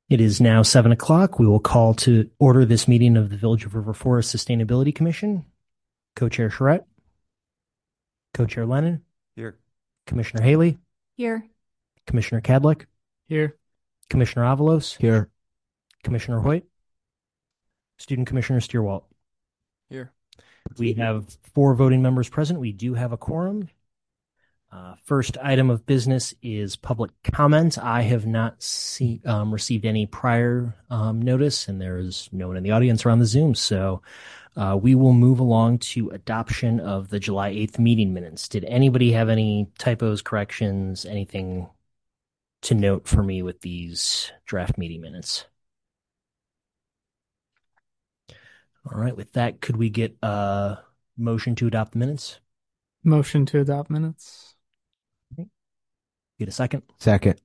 It is now 7 o'clock. We will call to order this meeting of the Village of River Forest Sustainability Commission. Co-Chair Charette. Co-Chair Lennon. Here. Commissioner Haley. Here. Commissioner Kadlec. Here. Commissioner Avalos. Here. Commissioner Hoyt. Student Commissioner Stierwalt. Here. We have 4 voting members present. We do have a quorum. First item of business is public comment. I have not received any prior notice, and there is no one in the audience or on the Zoom. So we will move along to adoption of the July 8th meeting minutes. Did anybody have any typos, corrections, anything to note for me with these draft meeting minutes? All right. With that, could we get a motion to adopt the minutes? Motion to adopt minutes. Get a second? Second.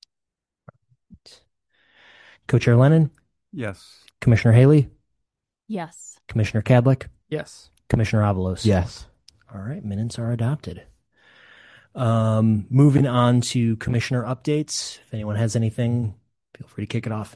Co-Chair Lennon? Yes. Commissioner Haley? Yes. Commissioner Kadlec? Yes. Commissioner Avalos? Yes. All right, minutes are adopted. Moving on to commissioner updates. If anyone has anything, feel free to kick it off.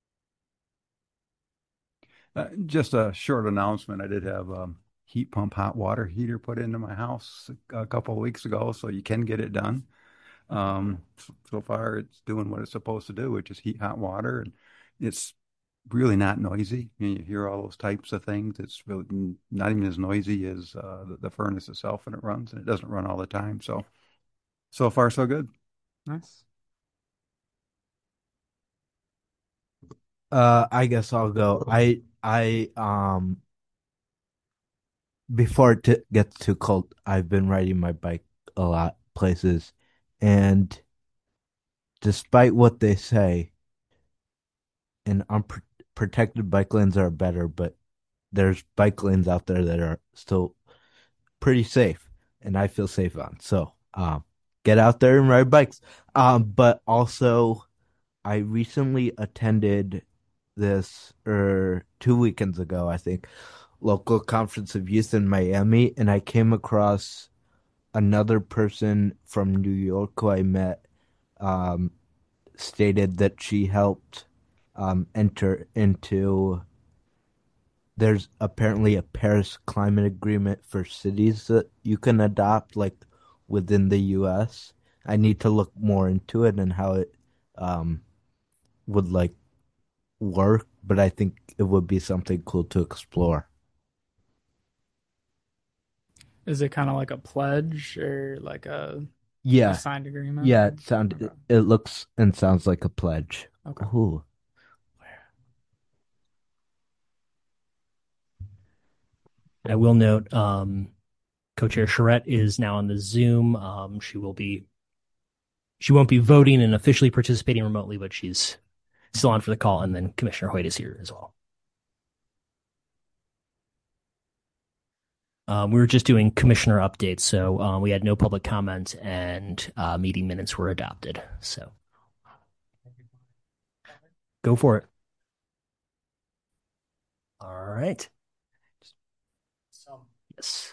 Just a short announcement. I did have a heat pump hot water heater put into my house a couple of weeks ago, so you can get it done. So far, it's doing what it's supposed to do, which is heat hot water, and it's really not noisy. You hear all those types of things. It's really not even as noisy as the furnace itself when it runs, and it doesn't run all the time. So far, so good. Nice. I guess I'll go. Before it gets too cold, I've been riding my bike a lot places, and despite what they say, and unprotected bike lanes are better, but there's bike lanes out there that are still pretty safe, and I feel safe on. So, get out there and ride bikes. But also, I recently attended this 2 weekends ago, I think, local conference of youth in Miami, and I came across another person from New York who I met, stated that she helped enter into, there's apparently a Paris Climate Agreement for cities that you can adopt, like, within the U.S. I need to look more into it and how it would, like, work, but I think it would be something cool to explore. Is it kind of like a pledge or like a signed agreement? Yeah, it looks and sounds like a pledge. Okay. Ooh. I will note, Co-Chair Charette is now on the Zoom. She won't be voting and officially participating remotely, but she's still on for the call. And then Commissioner Hoyt is here as well. We were just doing commissioner updates, so we had no public comment, and meeting minutes were adopted. So go for it. All right. Yes.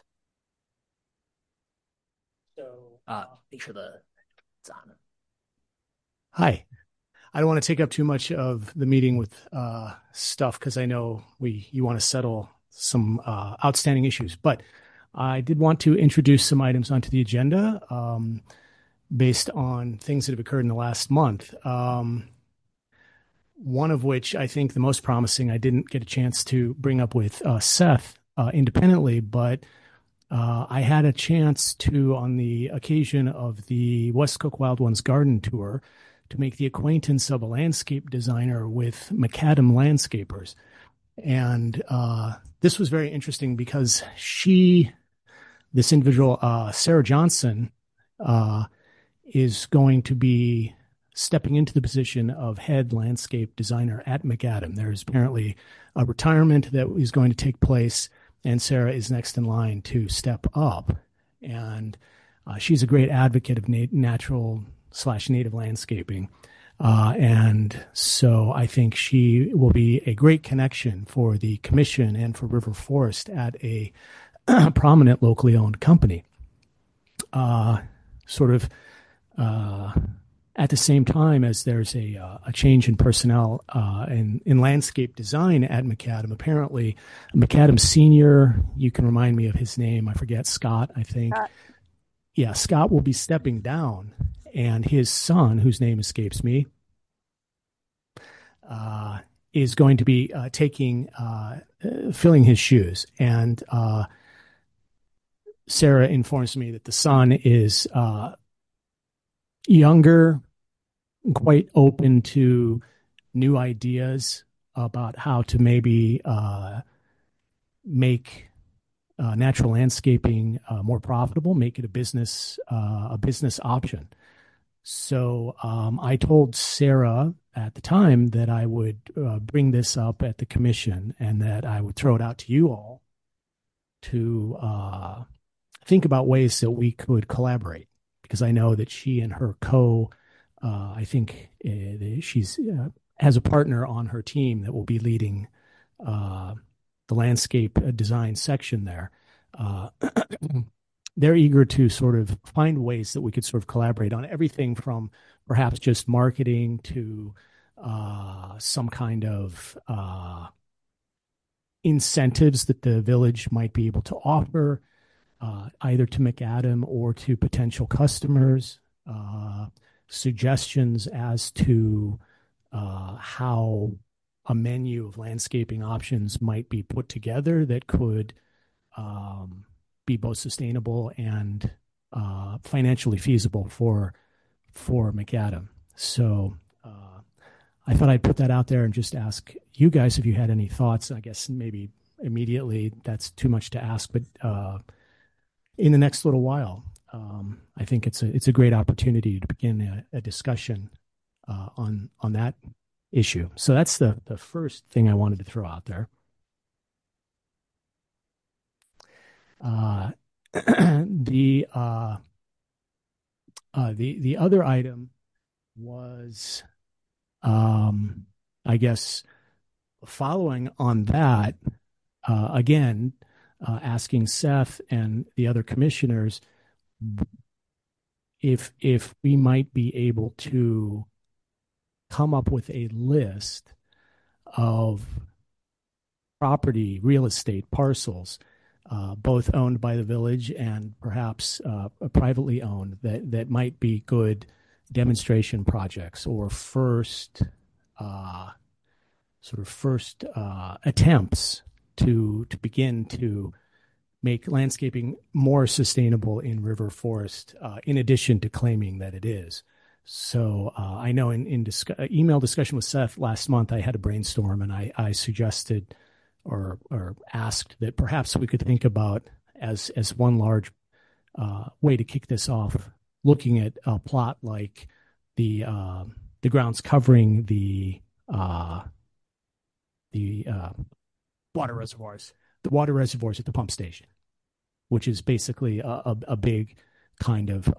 So make sure it's on. Hi. I don't want to take up too much of the meeting with stuff because I know you want to settle some outstanding issues, but I did want to introduce some items onto the agenda based on things that have occurred in the last month. One of which I think the most promising, I didn't get a chance to bring up with Seth independently, but I had a chance to, on the occasion of the Westcook Wild Ones Garden Tour, to make the acquaintance of a landscape designer with Macadam Landscapers. And this was very interesting because this individual, Sarah Johnson, is going to be stepping into the position of head landscape designer at Macadam. There's apparently a retirement that is going to take place, and Sarah is next in line to step up. And she's a great advocate of natural/native landscaping. And so I think she will be a great connection for the commission and for River Forest at a prominent locally owned company. at the same time as there's a change in personnel in landscape design at Macadam. Apparently, Macadam Senior, you can remind me of his name. I forget, Scott, I think. Scott. Yeah, Scott will be stepping down, and his son, whose name escapes me, is going to be filling his shoes. And Sarah informs me that the son is younger, quite open to new ideas about how to maybe make natural landscaping more profitable, make it a business option. So I told Sarah at the time that I would bring this up at the commission and that I would throw it out to you all to think about ways that we could collaborate, because I know that she and her I think she's has a partner on her team that will be leading the landscape design section there. They're eager to sort of find ways that we could sort of collaborate on everything from perhaps just marketing to some kind of incentives that the village might be able to offer, either to Macadam or to potential customers, suggestions as to how a menu of landscaping options might be put together that could be both sustainable and financially feasible for Macadam. So I thought I'd put that out there and just ask you guys if you had any thoughts. I guess maybe immediately that's too much to ask, but in the next little while, I think it's a great opportunity to begin a discussion on that issue. So that's the first thing I wanted to throw out there. The other item was, I guess, following on that, again, asking Seth and the other commissioners if we might be able to come up with a list of property, real estate parcels, both owned by the village and perhaps privately owned, that might be good demonstration projects or first attempts to begin to make landscaping more sustainable in River Forest, in addition to claiming that it is. So I know in email discussion with Seth last month, I had a brainstorm, and I suggested or asked that perhaps we could think about as one large way to kick this off, looking at a plot like the grounds covering the water reservoirs at the pump station, which is basically a big kind of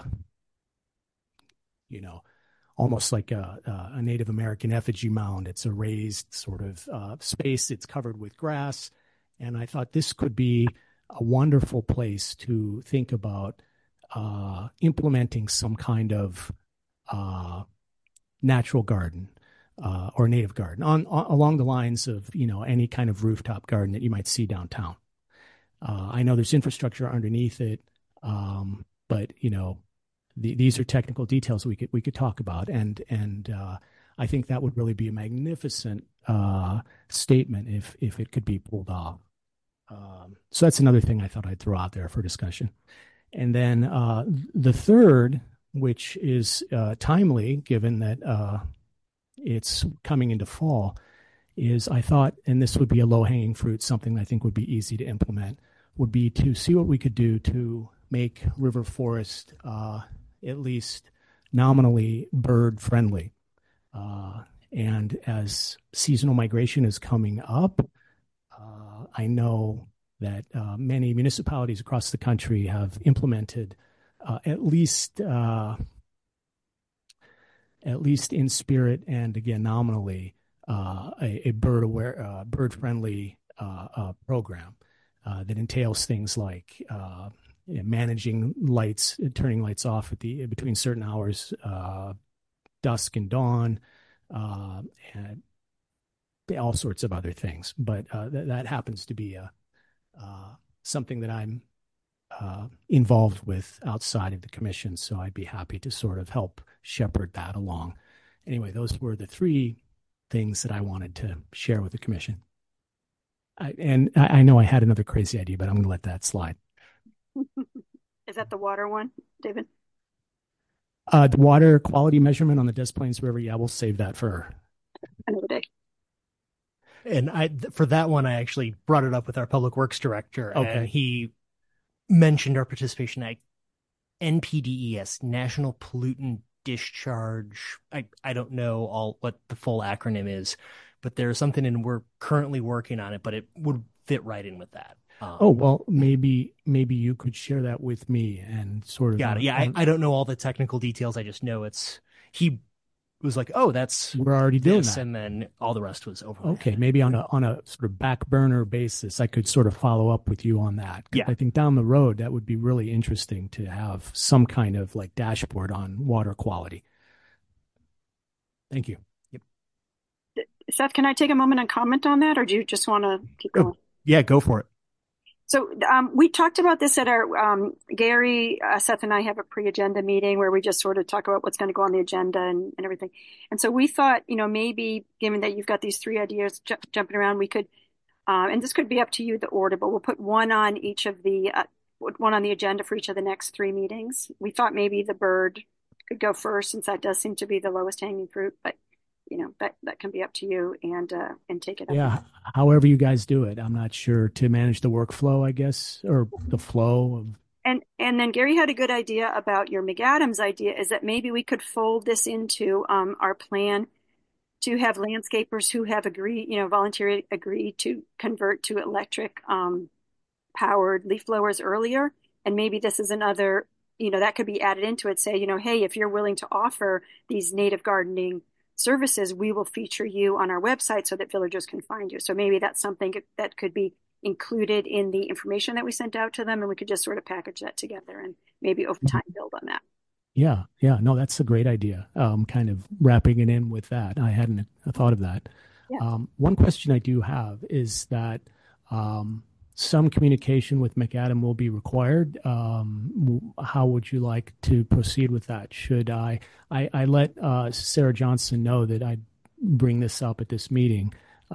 almost like a Native American effigy mound. It's a raised sort of space. It's covered with grass. And I thought this could be a wonderful place to think about implementing some kind of natural garden or native garden along the lines of, any kind of rooftop garden that you might see downtown. I know there's infrastructure underneath it, but, these are technical details we could talk about, and I think that would really be a magnificent statement if it could be pulled off. So that's another thing I thought I'd throw out there for discussion. And then the third, which is timely given that it's coming into fall, is I thought, and this would be a low-hanging fruit, something I think would be easy to implement, would be to see what we could do to make River Forest at least nominally bird friendly. And as seasonal migration is coming up, I know that many municipalities across the country have implemented at least in spirit and again nominally a bird friendly program that entails things like managing lights, turning lights off between certain hours, dusk and dawn, and all sorts of other things. But that happens to be something that I'm involved with outside of the commission. So I'd be happy to sort of help shepherd that along. Anyway, those were the three things that I wanted to share with the commission. I know I had another crazy idea, but I'm going to let that slide. Is that the water one, David? The water quality measurement on the Des Plaines River. Yeah, we'll save that for another day. And for that one, I actually brought it up with our public works director, okay. And he mentioned our participation at NPDES, National Pollutant Discharge. I don't know what the full acronym is, but there's something, and we're currently working on it, but it would fit right in with that. Well, maybe you could share that with me and sort of. Got it. Yeah, I don't know all the technical details. I just know he was like, oh, we're already doing that, and then all the rest was over. Okay, maybe on a sort of back burner basis, I could sort of follow up with you on that. Yeah, I think down the road that would be really interesting to have some kind of like dashboard on water quality. Thank you. Yep. Seth, can I take a moment and comment on that, or do you just want to keep going? Yeah, go for it. So we talked about this at our Gary, Seth, and I have a pre-agenda meeting where we just sort of talk about what's going to go on the agenda and everything. And so we thought, maybe given that you've got these three ideas jumping around, we could, and this could be up to you, the order, but we'll put one on each of one on the agenda for each of the next three meetings. We thought maybe the bird could go first, since that does seem to be the lowest hanging fruit, but that can be up to you and take it up. Yeah, however you guys do it. I'm not sure, to manage the workflow, I guess, or the flow of. And then Gary had a good idea about your McAdams idea, is that maybe we could fold this into our plan to have landscapers who have voluntarily agreed to convert to electric powered leaf blowers earlier. And maybe this is another, that could be added into it. Say, hey, if you're willing to offer these native gardening services, we will feature you on our website so that villagers can find you. So maybe that's something that could be included in the information that we sent out to them, and we could just sort of package that together and maybe over time build on that. Yeah. No, that's a great idea. Kind of wrapping it in with that. I hadn't thought of that. Yeah. One question I do have is that some communication with McAdam will be required. How would you like to proceed with that? Should I let Sarah Johnson know that I'd bring this up at this meeting?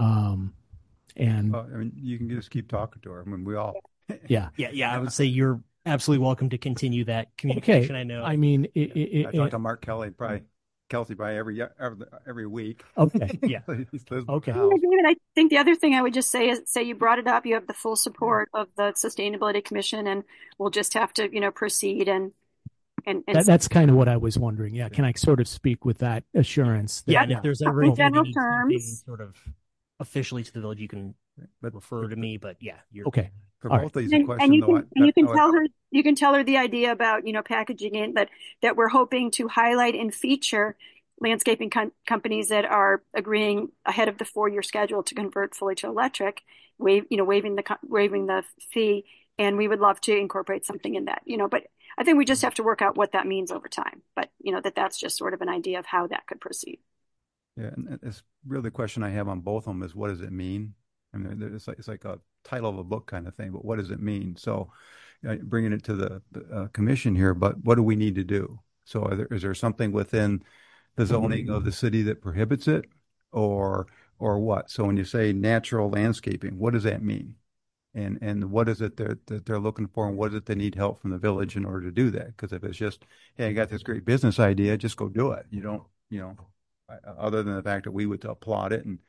You can just keep talking to her. I mean, we all. Yeah. I would say you're absolutely welcome to continue that communication. Okay. I know. I mean, I talk to Mark Kelsey probably every week. Okay. Yeah. Okay. David, I think the other thing I would just say is, you brought it up. You have the full support of the Sustainability Commission, and we'll just have to, proceed and that's kind of what I was wondering. Yeah. Can I sort of speak with that assurance? And if there's ever in general terms, sort of officially to the village, you can refer to me. But yeah, you're okay. For both of these questions, and you can tell her the idea about packaging it, that we're hoping to highlight and feature landscaping companies that are agreeing ahead of the 4-year schedule to convert fully to electric, waiving the fee, and we would love to incorporate something in that. But I think we just have to work out what that means over time. But that's just sort of an idea of how that could proceed. Yeah, and it's really the question I have on both of them is, what does it mean? I mean, it's like a title of a book kind of thing, but what does it mean? So bringing it to the commission here, but what do we need to do? So is there something within the zoning of the city that prohibits it, or what? So when you say natural landscaping, what does that mean? And what is it that they're looking for, and what is it they need help from the village in order to do that? Because if it's just, hey, I got this great business idea, just go do it. You don't, other than the fact that we would applaud it and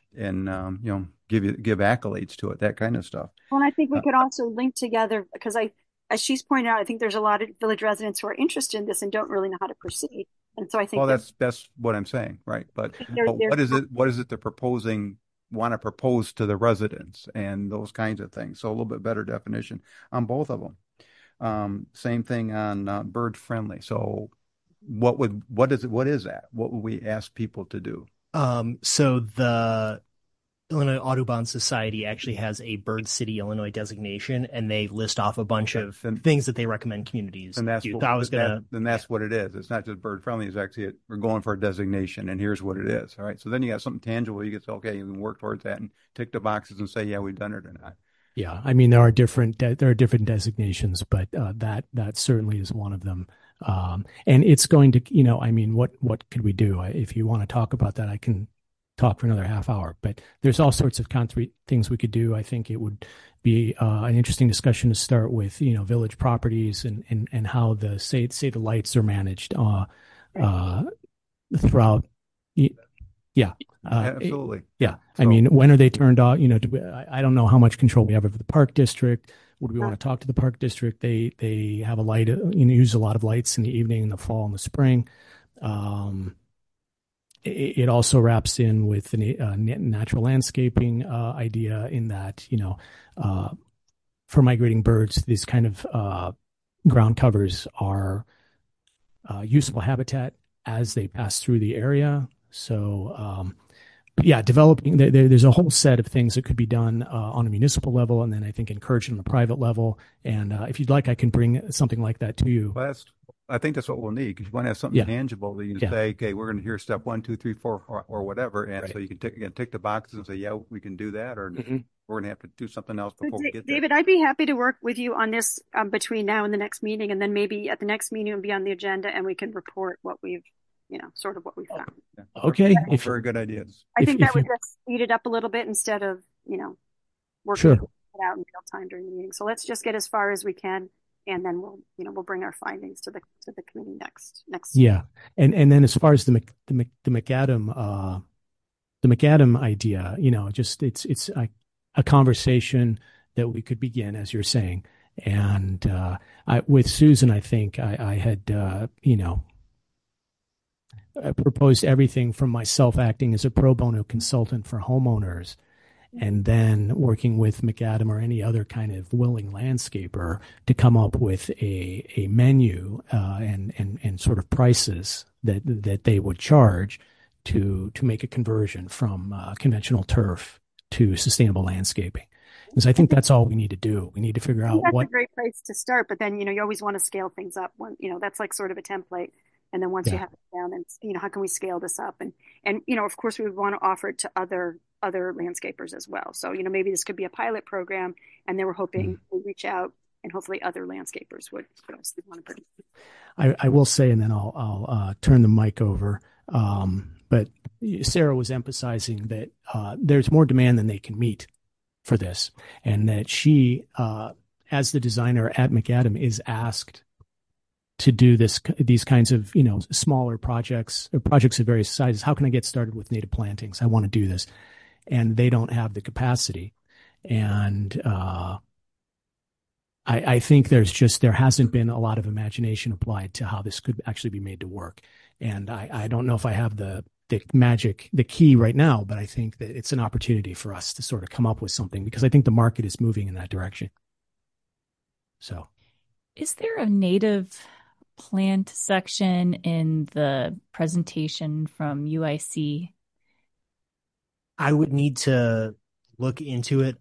give accolades to it, that kind of stuff. Well, and I think we could also link together, because as she's pointed out, I think there's a lot of village residents who are interested in this and don't really know how to proceed. And so I think that's what I'm saying, right? But what is it they're want to propose to the residents and those kinds of things? So a little bit better definition on both of them. Same thing on bird friendly. So what is that? What would we ask people to do? So Illinois Audubon Society actually has a Bird City, Illinois designation, and they list off a bunch of things that they recommend communities and that's do. what, I was gonna, then that's what it is. It's not just bird friendly. It's actually we're going for a designation, and here's what it is. All right. So then you got something tangible. You can say, okay, you can work towards that and tick the boxes and say, yeah, we've done it or not. Yeah, I mean there are different designations, but that certainly is one of them. And it's going to, I mean, what could we do? If you want to talk about that, I can talk for another half hour. But there's all sorts of concrete things we could do. I think it would be an interesting discussion to start with, village properties and how the say the lights are managed throughout. Yeah. Absolutely. Yeah. So, I mean, when are they turned off? I don't know how much control we have over the park district. Would we want to talk to the park district? They have a light, use a lot of lights in the evening, in the fall, and the spring. It also wraps in with the natural landscaping idea in that, for migrating birds, these kind of ground covers are useful habitat as they pass through the area. So, yeah, developing, there's a whole set of things that could be done on a municipal level, and then I think encouraged on the private level. And if you'd like, I can bring something like that to you. Well, I think that's what we'll need, because you want to have something tangible that you can say, okay, we're going to hear step 1, 2, 3, 4, or whatever. And so you can tick the boxes and say, yeah, we can do that, or we're going to have to do something else before we get there. David, I'd be happy to work with you on this between now and the next meeting. And then maybe at the next meeting it'll be on the agenda and we can report what we've, sort of what we found. Yeah. Okay. Very good ideas. I think that would just speed it up a little bit instead of, working it out in real time during the meeting. So let's just get as far as we can. And then we'll bring our findings to the committee next. Yeah, and then as far as the McAdam idea, just it's a conversation that we could begin, as you're saying, and with Susan, I think I had I proposed everything from myself acting as a pro bono consultant for homeowners, and then working with McAdam or any other kind of willing landscaper to come up with a menu and sort of prices that they would charge to make a conversion from conventional turf to sustainable landscaping. Because I think that's all we need to do. We need to figure out that's a great place to start. But then you always want to scale things up. That's like sort of a template. And then once you have it down, then how can we scale this up? And of course, we would want to offer it to other landscapers as well. So maybe this could be a pilot program, and then we're hoping we'll reach out, and hopefully other landscapers would also want to participate. I will say, and then I'll turn the mic over. But Sarah was emphasizing that there's more demand than they can meet for this, and that she, as the designer at McAdam, is asked to do these kinds of, smaller projects or projects of various sizes. How can I get started with native plantings? I want to do this. And they don't have the capacity. And I think there hasn't been a lot of imagination applied to how this could actually be made to work. And I don't know if I have the key right now, but I think that it's an opportunity for us to sort of come up with something, because I think the market is moving in that direction. So, is there a native plant section in the presentation from UIC? I would need to look into it.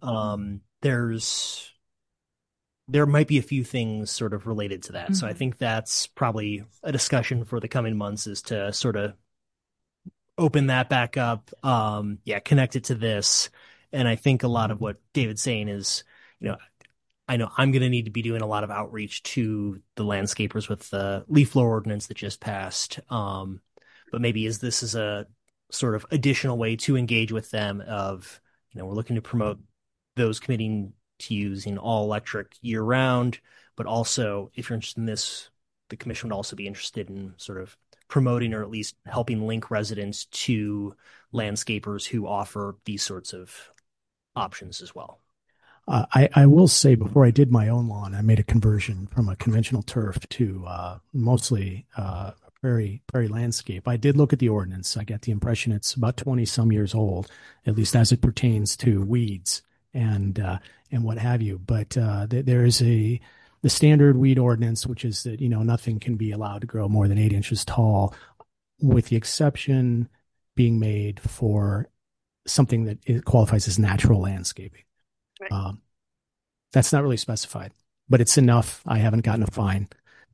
There might be a few things sort of related to that. So I think that's probably a discussion for the coming months, is to sort of open that back up. Connect it to this. And I think a lot of what David's saying is, I know I'm going to need to be doing a lot of outreach to the landscapers with the leaf blower ordinance that just passed. But maybe this is a sort of additional way to engage with them of, we're looking to promote those committing to using all electric year round, but also if you're interested in this, the commission would also be interested in sort of promoting or at least helping link residents to landscapers who offer these sorts of options as well. I will say, before I did my own lawn, I made a conversion from a conventional turf to mostly prairie landscape. I did look at the ordinance. I got the impression it's about 20 some years old, at least as it pertains to weeds and what have you. But there is the standard weed ordinance, which is that nothing can be allowed to grow more than 8 inches tall, with the exception being made for something that qualifies as natural landscaping. Right. That's not really specified, but it's enough. I haven't gotten a fine.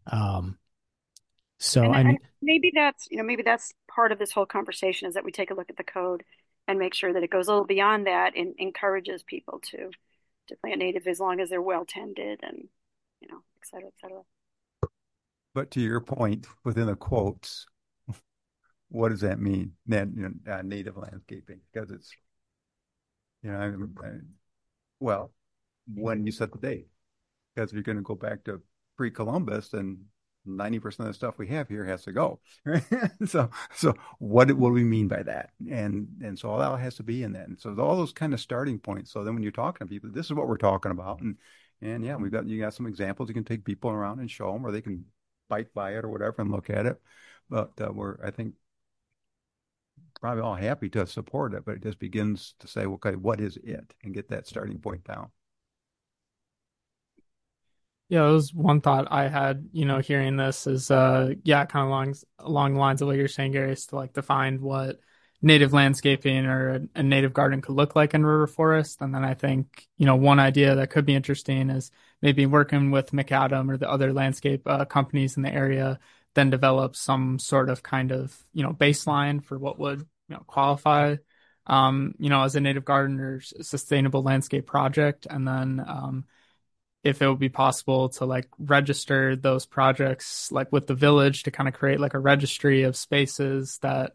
And maybe that's part of this whole conversation is that we take a look at the code and make sure that it goes a little beyond that and encourages people to plant native as long as they're well tended and, et cetera, et cetera. But to your point, within the quotes, what does that mean? Native landscaping, because it's, well, when you set the date, because if you're going to go back to pre-Columbus, then 90% of the stuff we have here has to go. So what do we mean by that? And so all that has to be in that. And so all those kind of starting points. So then when you're talking to people, this is what we're talking about. And yeah, you got some examples. You can take people around and show them, or they can bike by it or whatever and look at it. But I think, probably all happy to support it, but it just begins to say, okay, what is it? And get that starting point down. Yeah, that was one thought I had, hearing this is, kind of along the lines of what you're saying, Gary, is to like define what native landscaping or a native garden could look like in river forest. And then I think, one idea that could be interesting is maybe working with McAdam or the other landscape companies in the area, then develop some sort of kind of, baseline for what would, qualify, as a native garden or sustainable landscape project. And then, if it would be possible to like register those projects like with the village to kind of create like a registry of spaces that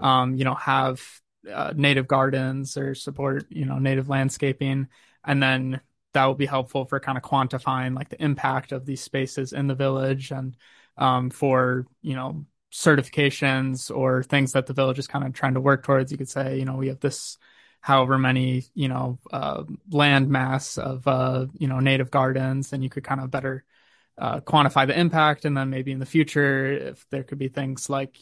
have native gardens or support native landscaping, and then that would be helpful for kind of quantifying like the impact of these spaces in the village, and for certifications or things that the village is kind of trying to work towards. You could say we have this however many, land mass of, native gardens, and you could kind of better quantify the impact. And then maybe in the future, if there could be things like,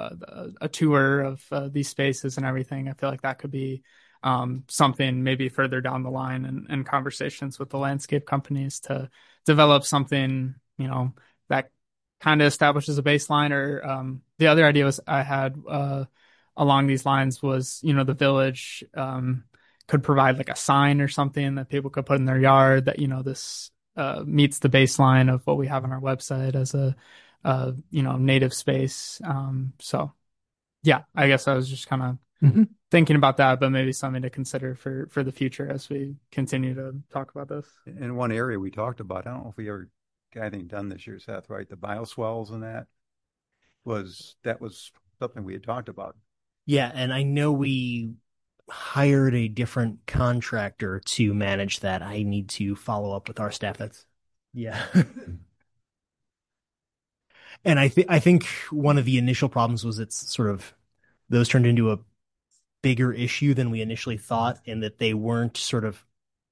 a tour of these spaces and everything, I feel like that could be something maybe further down the line and conversations with the landscape companies to develop something, that kind of establishes a baseline. Or the other idea I had along these lines was, the village could provide like a sign or something that people could put in their yard that, this meets the baseline of what we have on our website as a native space. So yeah, I guess I was just kind of thinking about that, but maybe something to consider for the future as we continue to talk about this. In one area we talked about, I don't know if we ever got anything done this year, Seth, right? The bioswales and that was something we had talked about. Yeah, and I know we hired a different contractor to manage that. I need to follow up with our staff. Yeah. And I think one of the initial problems was it's sort of those turned into a bigger issue than we initially thought, and that they weren't sort of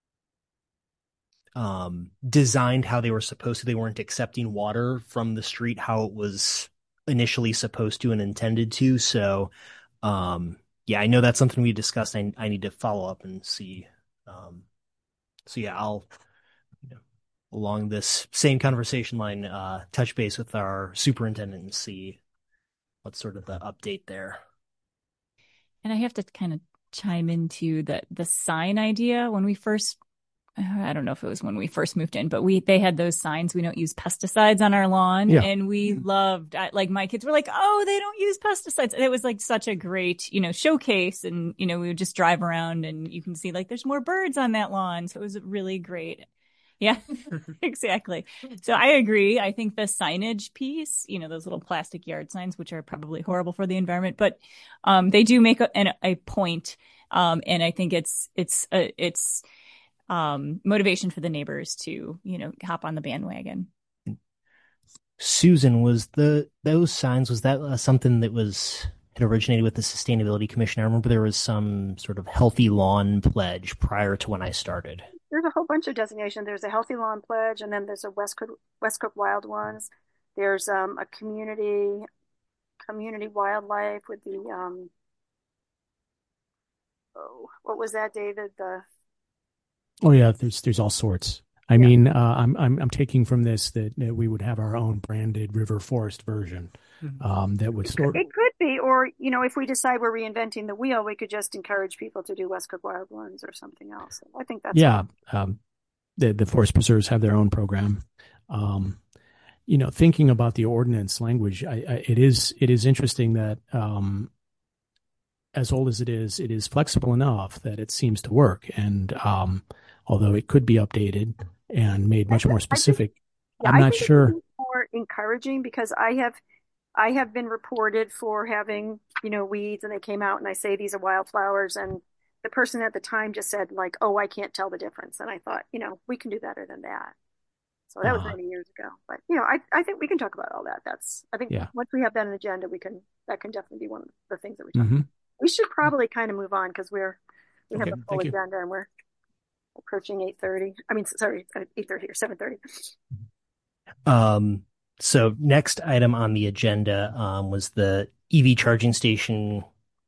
designed how they were supposed to. They weren't accepting water from the street how it was initially supposed to and intended to. So yeah, I know that's something we discussed. I need to follow up and see. So yeah, I'll along this same conversation line touch base with our superintendent and see what's sort of the update there. And I have to kind of chime into the sign idea. When we first, I don't know if it was when we first moved in, but they had those signs, we don't use pesticides on our lawn. Yeah. And we loved, like my kids were like, oh, they don't use pesticides. And it was like such a great, showcase. And, we would just drive around and you can see like there's more birds on that lawn. So it was really great. Yeah, exactly. So I agree. I think the signage piece, those little plastic yard signs, which are probably horrible for the environment, but they do make a point. And I think it's motivation for the neighbors to, hop on the bandwagon. Susan, was those signs, was that something that had originated with the Sustainability Commission? I remember there was some sort of healthy lawn pledge prior to when I started. There's a whole bunch of designations. There's a Healthy Lawn Pledge, and then there's a Westcook Wild Ones. There's a community wildlife with the what was that, David? Oh yeah, there's all sorts. I mean, I'm taking from this that we would have our own branded River Forest version that would store. It could be, or if we decide we're reinventing the wheel, we could just encourage people to do West Cook Wildlands or something else. I think that's the forest preserves have their own program. Thinking about the ordinance language, it is interesting that as old as it is flexible enough that it seems to work. And although it could be updated and made much more specific, I'm not sure. It's more encouraging because I have been reported for having weeds, and they came out and I say these are wildflowers, and the person at the time just said like, "Oh, I can't tell the difference." And I thought, we can do better than that. So that was many years ago. But I think we can talk about all that. I think once we have that on the agenda, that can definitely be one of the things that we talk about. We should probably kind of move on because we have a full agenda and we're approaching 8:30. I mean, sorry, 8:30 or 7:30. So next item on the agenda was the EV charging station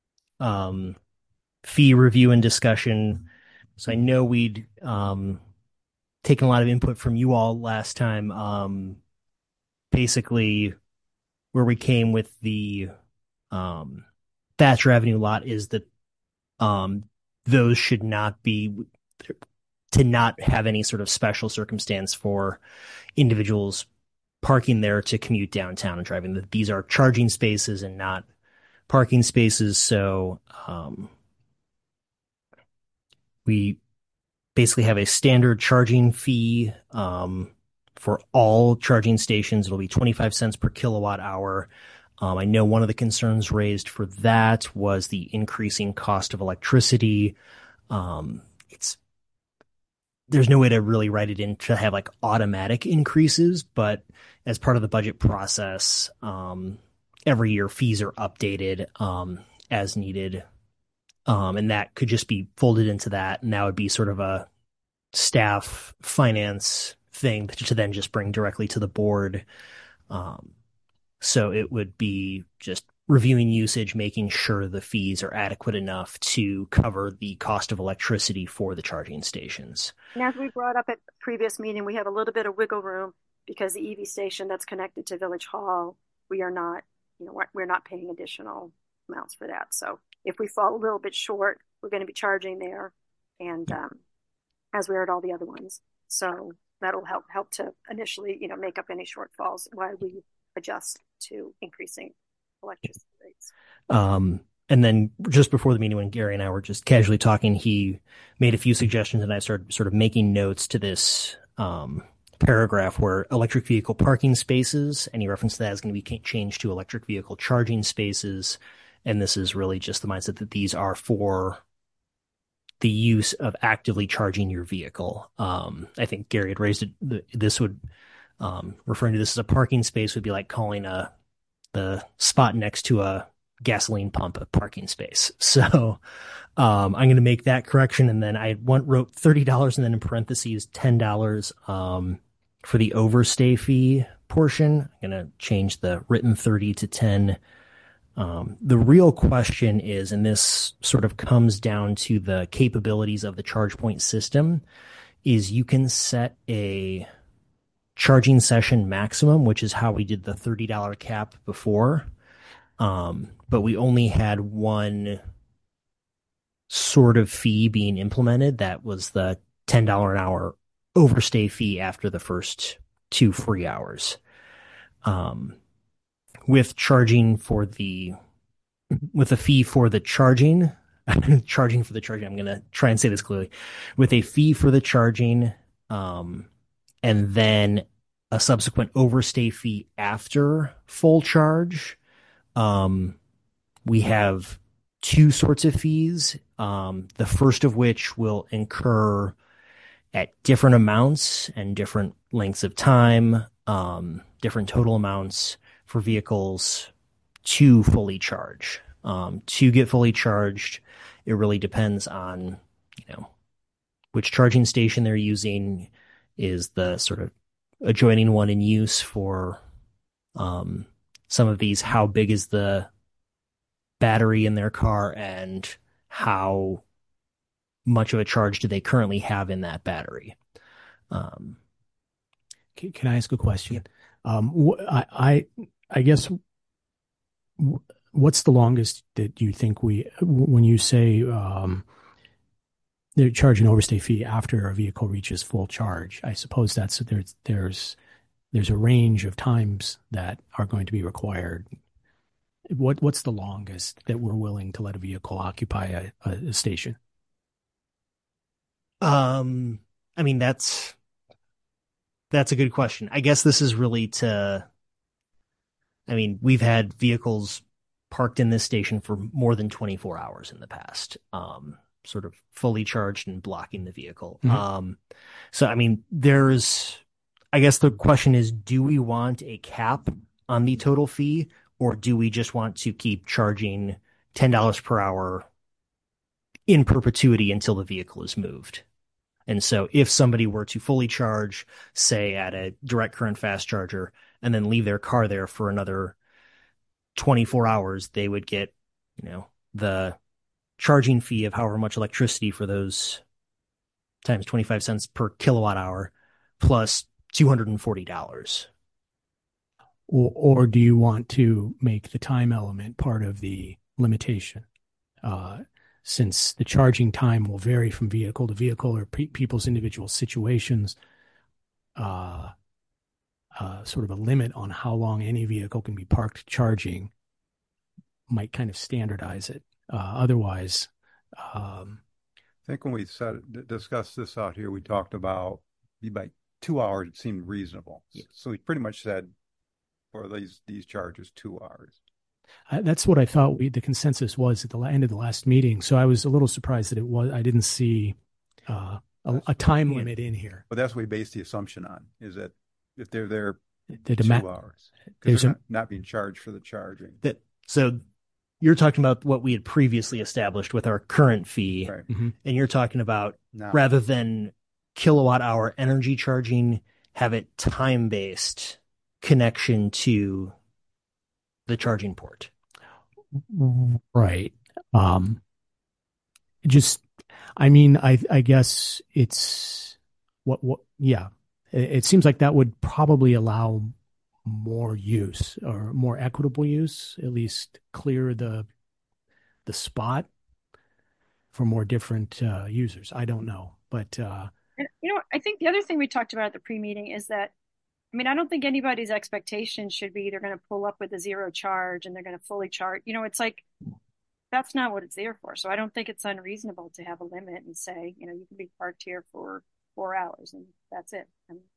fee review and discussion. So I know we'd taken a lot of input from you all last time. Basically, where we came with the Thatcher Avenue lot is that those should not be to not have any sort of special circumstance for individuals parking there to commute downtown and driving. These are charging spaces and not parking spaces. So we basically have a standard charging fee for all charging stations. It'll be 25 cents per kilowatt hour. I know one of the concerns raised for that was the increasing cost of electricity. There's no way to really write it in to have like automatic increases, but as part of the budget process, every year fees are updated as needed. And that could just be folded into that. And that would be sort of a staff finance thing to then just bring directly to the board. So it would be just reviewing usage, making sure the fees are adequate enough to cover the cost of electricity for the charging stations. And as we brought up at the previous meeting, we have a little bit of wiggle room because the EV station that's connected to Village Hall, we are not, we're not paying additional amounts for that. So if we fall a little bit short, we're going to be charging there, and as we are at all the other ones. So that'll help to initially, make up any shortfalls while we adjust to increasing electricity rates. And then just before the meeting, when Gary and I were just casually talking, he made a few suggestions, and I started sort of making notes to this paragraph where electric vehicle parking spaces, any reference to that is going to be changed to electric vehicle charging spaces. And this is really just the mindset that these are for the use of actively charging your vehicle. I think Gary had raised it. This would, referring to this as a parking space would be like calling the spot next to a gasoline pump a parking space. So I'm going to make that correction. And then I wrote $30 and then in parentheses $10 for the overstay fee portion. I'm going to change the written 30 to 10. The real question is, and this sort of comes down to the capabilities of the ChargePoint system, is you can set a charging session maximum, which is how we did the $30 cap before. But we only had one sort of fee being implemented. That was the $10 an hour overstay fee after the first 2 free hours. With a fee for the charging, charging for the charging, I'm going to try and say this clearly, with a fee for the charging, and then a subsequent overstay fee after full charge. We have 2 sorts of fees. The first of which will incur at different amounts and different lengths of time, different total amounts for vehicles to fully charge. To get fully charged, it really depends on, which charging station they're using. Is the sort of adjoining one in use for some of these? How big is the battery in their car, and how much of a charge do they currently have in that battery? Um, Can I ask a question? I guess what's the longest that you think when you say they're charging an overstay fee after a vehicle reaches full charge? I suppose there's a range of times that are going to be required. What's the longest that we're willing to let a vehicle occupy a station? I mean, that's a good question. I guess this is really we've had vehicles parked in this station for more than 24 hours in the past, sort of fully charged and blocking the vehicle. Mm-hmm. So, I mean, I guess the question is, do we want a cap on the total fee, or do we just want to keep charging $10 per hour in perpetuity until the vehicle is moved? And so if somebody were to fully charge, say at a direct current fast charger, and then leave their car there for another 24 hours, they would get, the charging fee of however much electricity for those times 25 cents per kilowatt hour plus $240. Or do you want to make the time element part of the limitation? Since the charging time will vary from vehicle to vehicle or people's individual situations, sort of a limit on how long any vehicle can be parked charging might kind of standardize it. Otherwise, I think when we discussed this out here, we talked about by 2 hours, it seemed reasonable. Yeah. So we pretty much said for these charges, 2 hours. That's what I thought the consensus was at the end of the last meeting. So I was a little surprised that I didn't see a time limit in here. But that's what we based the assumption on, is that if they're there 2 hours, because they're not being charged for the charging. So you're talking about what we had previously established with our current fee, right. Mm-hmm. And you're talking about rather than kilowatt hour energy charging, have it time-based connection to the charging port. Right. I guess it's yeah. It seems like that would probably allow more use or more equitable use, at least clear the spot for more different users. I don't know, but I think the other thing we talked about at the pre-meeting is that, I don't think anybody's expectation should be they're going to pull up with a zero charge and they're going to fully charge. It's like, that's not what it's there for. So I don't think it's unreasonable to have a limit and say, you can be parked here for 4 hours and that's it.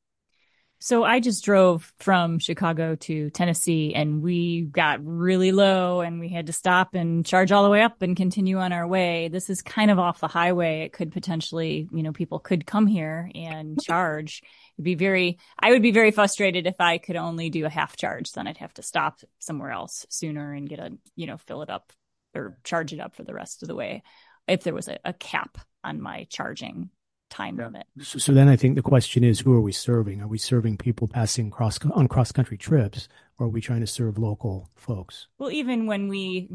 So I just drove from Chicago to Tennessee and we got really low and we had to stop and charge all the way up and continue on our way. This is kind of off the highway. It could potentially, people could come here and charge. I would be very frustrated if I could only do a half charge. Then I'd have to stop somewhere else sooner and get fill it up or charge it up for the rest of the way if there was a cap on my charging time limit. So then I think the question is, who are we serving? Are we serving people passing on cross-country trips, or are we trying to serve local folks? Well, even when we,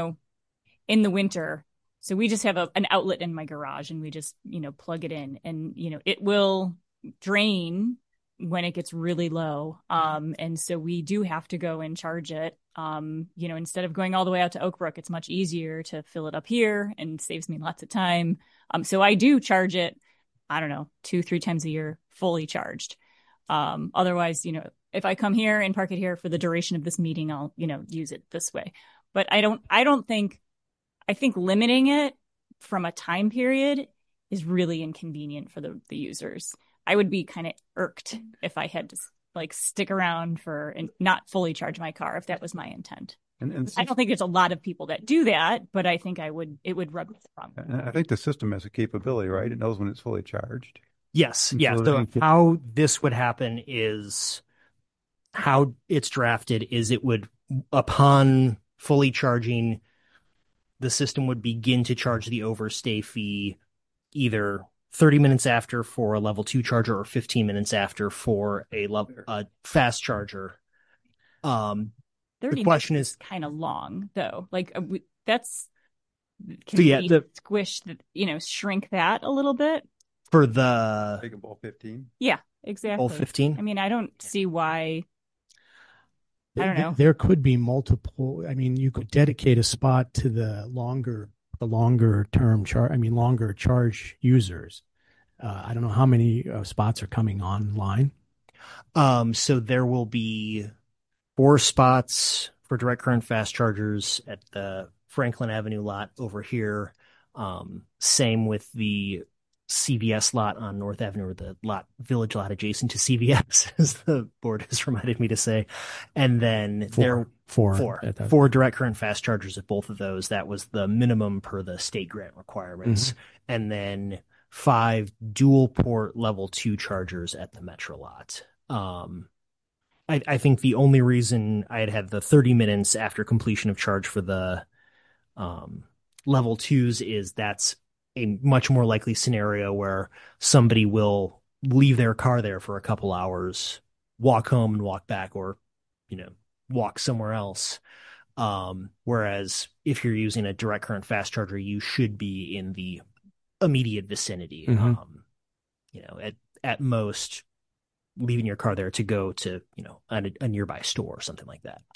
in the winter, so we just have an outlet in my garage and we just, plug it in and, it will drain when it gets really low. And so we do have to go and charge it. Instead of going all the way out to Oak Brook, it's much easier to fill it up here and saves me lots of time. So I do charge it, 2-3 times a year, fully charged. Otherwise, if I come here and park it here for the duration of this meeting, I'll, use it this way. But I think limiting it from a time period is really inconvenient for the users. I would be kind of irked if I had to stick around and not fully charge my car if that was my intent. And I don't think there's a lot of people that do that, but I think it would rub me wrong. And I think the system has a capability, right? It knows when it's fully charged. Yes. Yeah. So how this would happen is how it's drafted is it would, upon fully charging, the system would begin to charge the overstay fee either 30 minutes after for a level 2 charger or 15 minutes after for a fast charger. 30 the question is kind of long, though. Squish that, shrink that a little bit For the Big and Bowl 15. Yeah, exactly. Bowl 15? I mean, I don't see why. I don't know. There could be multiple. I mean, you could dedicate a spot to the longer term charge. I mean, longer charge users. I don't know how many spots are coming online. So there will be 4 spots for direct current fast chargers at the Franklin Avenue lot over here. Same with the CVS lot on North Avenue, or the village lot adjacent to CVS, as the board has reminded me to say. And then four direct current fast chargers at both of those. That was the minimum per the state grant requirements. Mm-hmm. And then 5 dual port level 2 chargers at the Metro lot. I think the only reason I had the 30 minutes after completion of charge for the level 2s is that's a much more likely scenario where somebody will leave their car there for a couple hours, walk home and walk back, or, walk somewhere else. Whereas if you're using a direct current fast charger, you should be in the immediate vicinity. Mm-hmm. At most, leaving your car there to go to, a nearby store or something like that.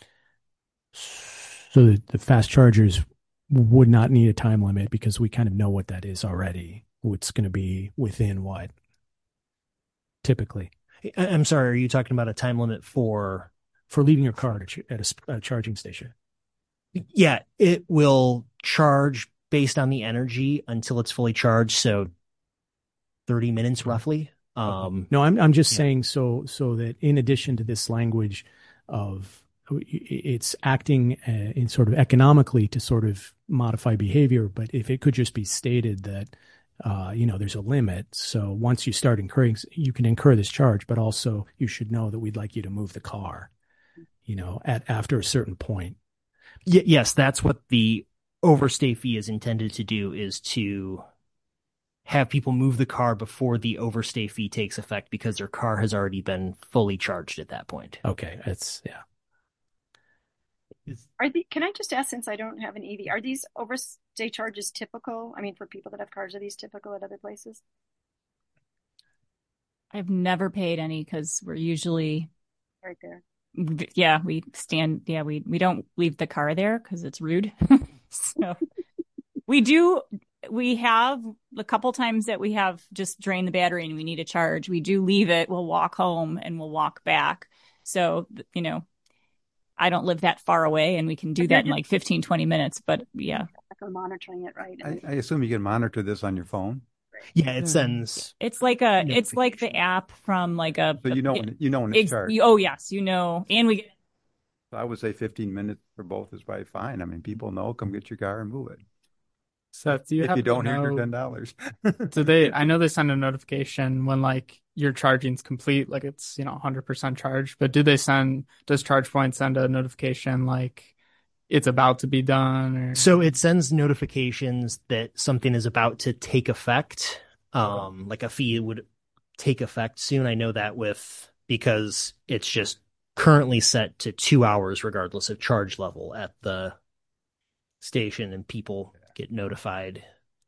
So the fast chargers would not need a time limit because we kind of know what that is already. It's going to be within what? Typically. I'm sorry, are you talking about a time limit for leaving your car at a charging station? Yeah, it will charge based on the energy until it's fully charged. So 30 minutes roughly. No, I'm just saying so that in addition to this language of it's acting in sort of economically to sort of modify behavior, but if it could just be stated that there's a limit. So once you start incurring, you can incur this charge, but also you should know that we'd like you to move the car, after a certain point. Yes, that's what the overstay fee is intended to do, is to have people move the car before the overstay fee takes effect because their car has already been fully charged at that point. Okay, that's yeah. Can I just ask, since I don't have an EV, are these overstay charges typical? I mean, for people that have cars, are these typical at other places? I've never paid any because we're usually right there. Yeah, we stand. Yeah, we don't leave the car there because it's rude. So we have a couple times that we have just drained the battery and we need a charge. We do leave it. We'll walk home and we'll walk back. So, I don't live that far away and we can do that in like 15, 20 minutes. But yeah. Monitoring it, right? I assume you can monitor this on your phone. Yeah, it sends. It's like the app from like a. So when it's charged. Oh yes, and we get. So I would say 15 minutes for both is probably fine. I mean, people know, come get your car and move it. Seth, if you don't, here's your $10. So I know they send a notification when like your charging's complete, like it's 100% charged. But does ChargePoint send a notification like it's about to be done? Or? So it sends notifications that something is about to take effect. Like a fee would take effect soon. I know that because it's just currently set to 2 hours regardless of charge level at the station, and people get notified.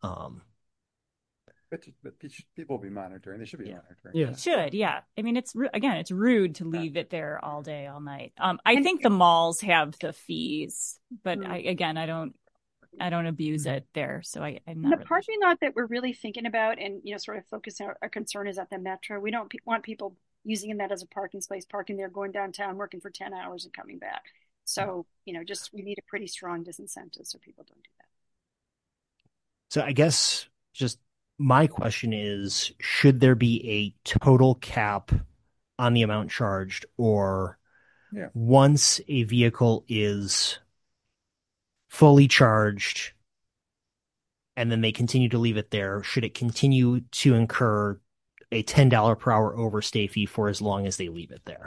But people will be monitoring. They should be monitoring. Yeah, it should. Yeah, I mean, it's rude to leave it there all day, all night. I think the malls have the fees, but I don't abuse it there, so I'm not. The parking lot that we're really thinking about, and sort of focus our concern is at the Metro. We don't want people using that as a parking space, parking there, going downtown, working for 10 hours, and coming back. So we need a pretty strong disincentive so people don't do that. So I guess just my question is, should there be a total cap on the amount charged, or once a vehicle is fully charged and then they continue to leave it there, should it continue to incur a $10 per hour overstay fee for as long as they leave it there?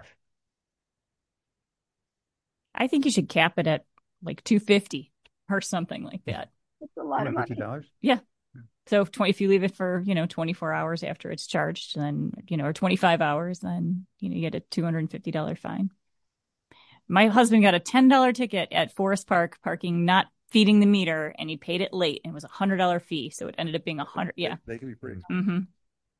I think you should cap it at like $250 or something like that. It's a lot of money. $50? Yeah. So if you leave it for, 24 hours after it's charged, then, or 25 hours, then, you get a $250 fine. My husband got a $10 ticket at Forest Park parking, not feeding the meter, and he paid it late, and it was $100 fee. So it ended up being $100. Yeah. They can be pretty. Mm-hmm.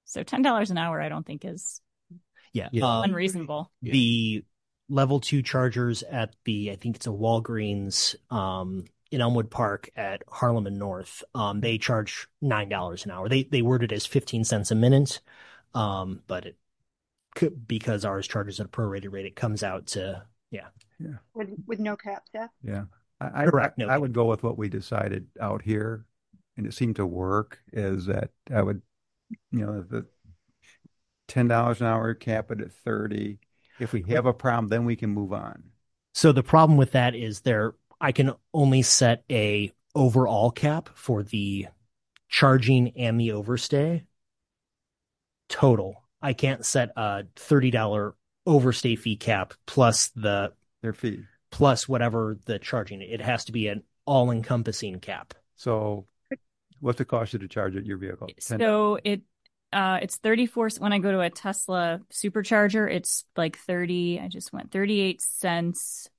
So $10 an hour, I don't think is unreasonable. The level 2 chargers at I think it's a Walgreens in Elmwood Park at Harlem and North, they charge $9 an hour. They word it as 15 cents a minute, but it could, because ours charges at a prorated rate, it comes out to with no cap, Seth. Yeah. Correct. I would go with what we decided out here, and it seemed to work, is that I would, the $10 an hour, cap it at 30. If we have a problem, then we can move on. So the problem with that is I can only set a overall cap for the charging and the overstay total. I can't set a $30 overstay fee cap plus their fee, plus whatever the charging. It has to be an all-encompassing cap. So what's it cost you to charge at your vehicle? So it's 34. When I go to a Tesla supercharger, it's like 38 cents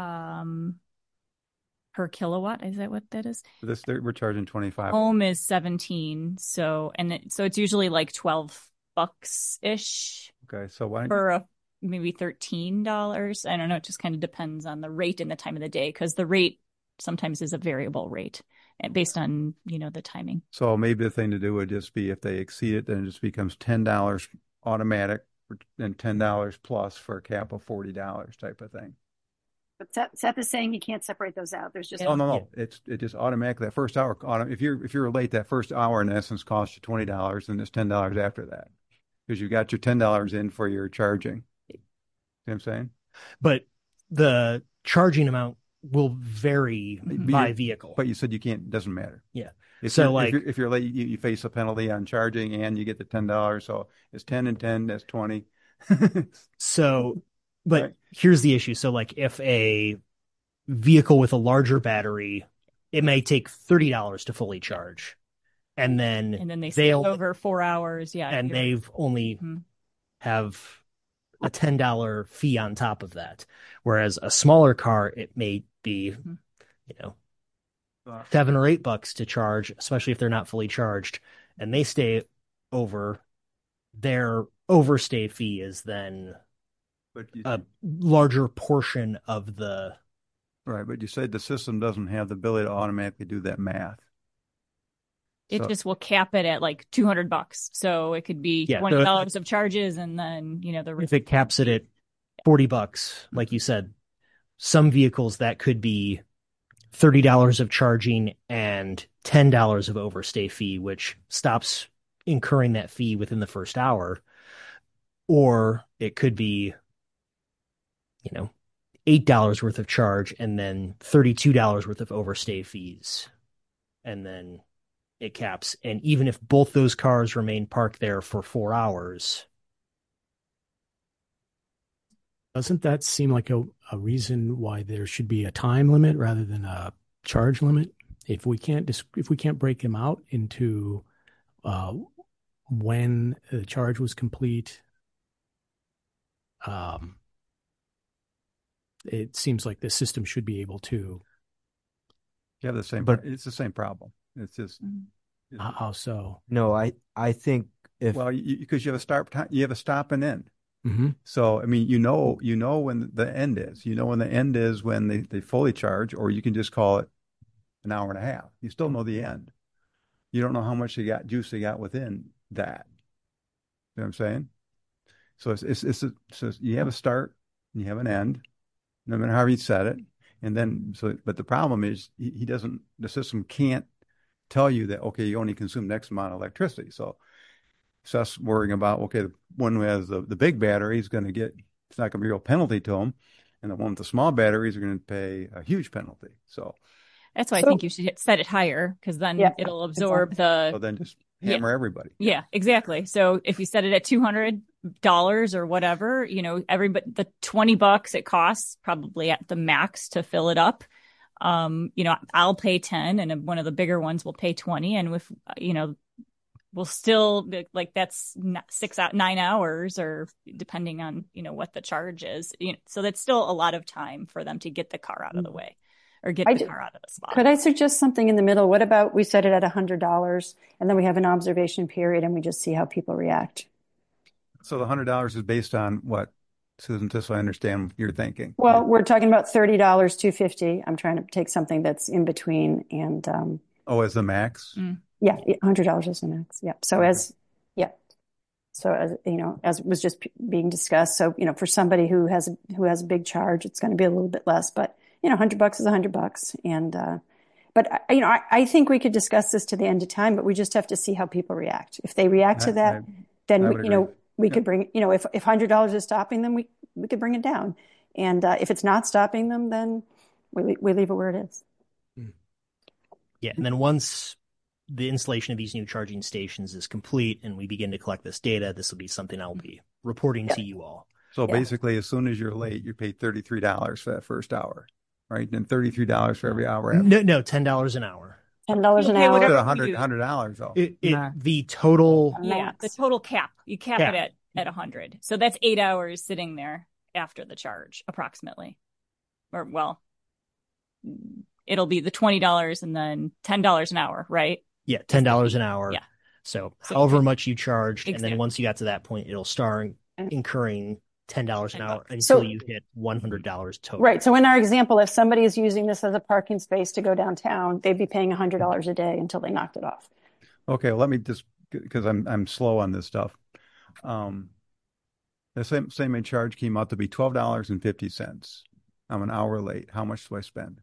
per kilowatt. Is that what that is? We're charging 25. Home is 17. So it's usually like $12 ish. Okay. So why for maybe $13? I don't know. It just kind of depends on the rate and the time of the day, because the rate sometimes is a variable rate based on, the timing. So maybe the thing to do would just be, if they exceed it, then it just becomes $10 automatic and $10 plus for a cap of $40 type of thing. But Seth is saying you can't separate those out. There's just no. It just automatically, that first hour. If you're late, that first hour in essence costs you $20, and it's $10 after that, because you got your $10 in for your charging. See what I'm saying? But the charging amount will vary by vehicle. But you said you can't. It doesn't matter. Yeah. If you're late, you face a penalty on charging, and you get the $10. So it's 10 and 10. That's 20. So. But right. Here's the issue. So if a vehicle with a larger battery, it may take $30 to fully charge. And then they stay over 4 hours. Yeah. And they've only have a $10 fee on top of that. Whereas a smaller car, it may be, $7 or $8 to charge, especially if they're not fully charged, and they stay over. Their overstay fee is then a larger portion of the. Right, but you said the system doesn't have the ability to automatically do that math. It just will cap it at like $200. So it could be $20 of charges, and then if it caps it at $40, like you said, some vehicles that could be $30 of charging and $10 of overstay fee, which stops incurring that fee within the first hour, or it could be $8 worth of charge and then $32 worth of overstay fees, and then it caps. And even if both those cars remain parked there for 4 hours, doesn't that seem like a reason why there should be a time limit rather than a charge limit? If we can't break them out into when the charge was complete, it seems like the system should be able to. You have the same, but it's the same problem. It's just how so? No, I think because you have a start time, you have a stop and end. Mm-hmm. So I mean, when the end is. When the end is when they fully charge, or you can just call it an hour and a half. You still know the end. You don't know how much juice they got within that. You know what I'm saying? So it's you have a start and you have an end, no matter how you set it. And then, but the problem is the system can't tell you that, okay, you only consume X amount of electricity. So it's us worrying about, okay, the one who has the big battery is going to it's not going to be a real penalty to them. And the one with the small batteries are going to pay a huge penalty. So that's why I think you should set it higher, because then it'll absorb So then just hammer everybody. Yeah, exactly. So if you set it at $200 or whatever, everybody, the $20 it costs probably at the max to fill it up. I'll pay 10, and one of the bigger ones will pay 20. And if, we'll still like, that's 9 hours, or depending on, what the charge is, so that's still a lot of time for them to get the car out of the way, or get I the d- car out of the spot. Could I suggest something in the middle? What about we set it at $100 and then we have an observation period and we just see how people react? So the $100 is based on what, Susan, just so I understand what you're thinking. Well, we're talking about $30, $250. I'm trying to take something that's in between and As the max? yeah, $100 is the max. Yeah. So as you know, as was just being discussed, so you know, for somebody who has a big charge, it's going to be a little bit less, but you know, $100 is $100, and but you know, I think we could discuss this to the end of time, but we just have to see how people react. If they react to that, then would you know, agree. we could bring, you know, if $100 is stopping them, we could bring it down, and if it's not stopping them, then we leave it where it is. Yeah, and then once the installation of these new charging stations is complete and we begin to collect this data, this will be something I'll be reporting to you all. So basically, as soon as you're late, you pay $33 for that first hour, right? And $33 for every hour after. No, $10 an hour. $10 an Okay, hour. whatever. $100 though. The total. Yeah, the total cap. You cap it at 100. So that's 8 hours sitting there after the charge, approximately. Or well, it'll be the $20 and then $10 an hour, right? Yeah, $10 an hour. Yeah. So however much you charged, and then once you got to that point, it'll start incurring $10 an hour until you hit $100 total. Right. So in our example, if somebody is using this as a parking space to go downtown, they'd be paying $100 a day until they knocked it off. Okay, well, let me just, because I'm slow on this stuff. The same charge came out to be $12.50. I'm an hour late. How much do I spend?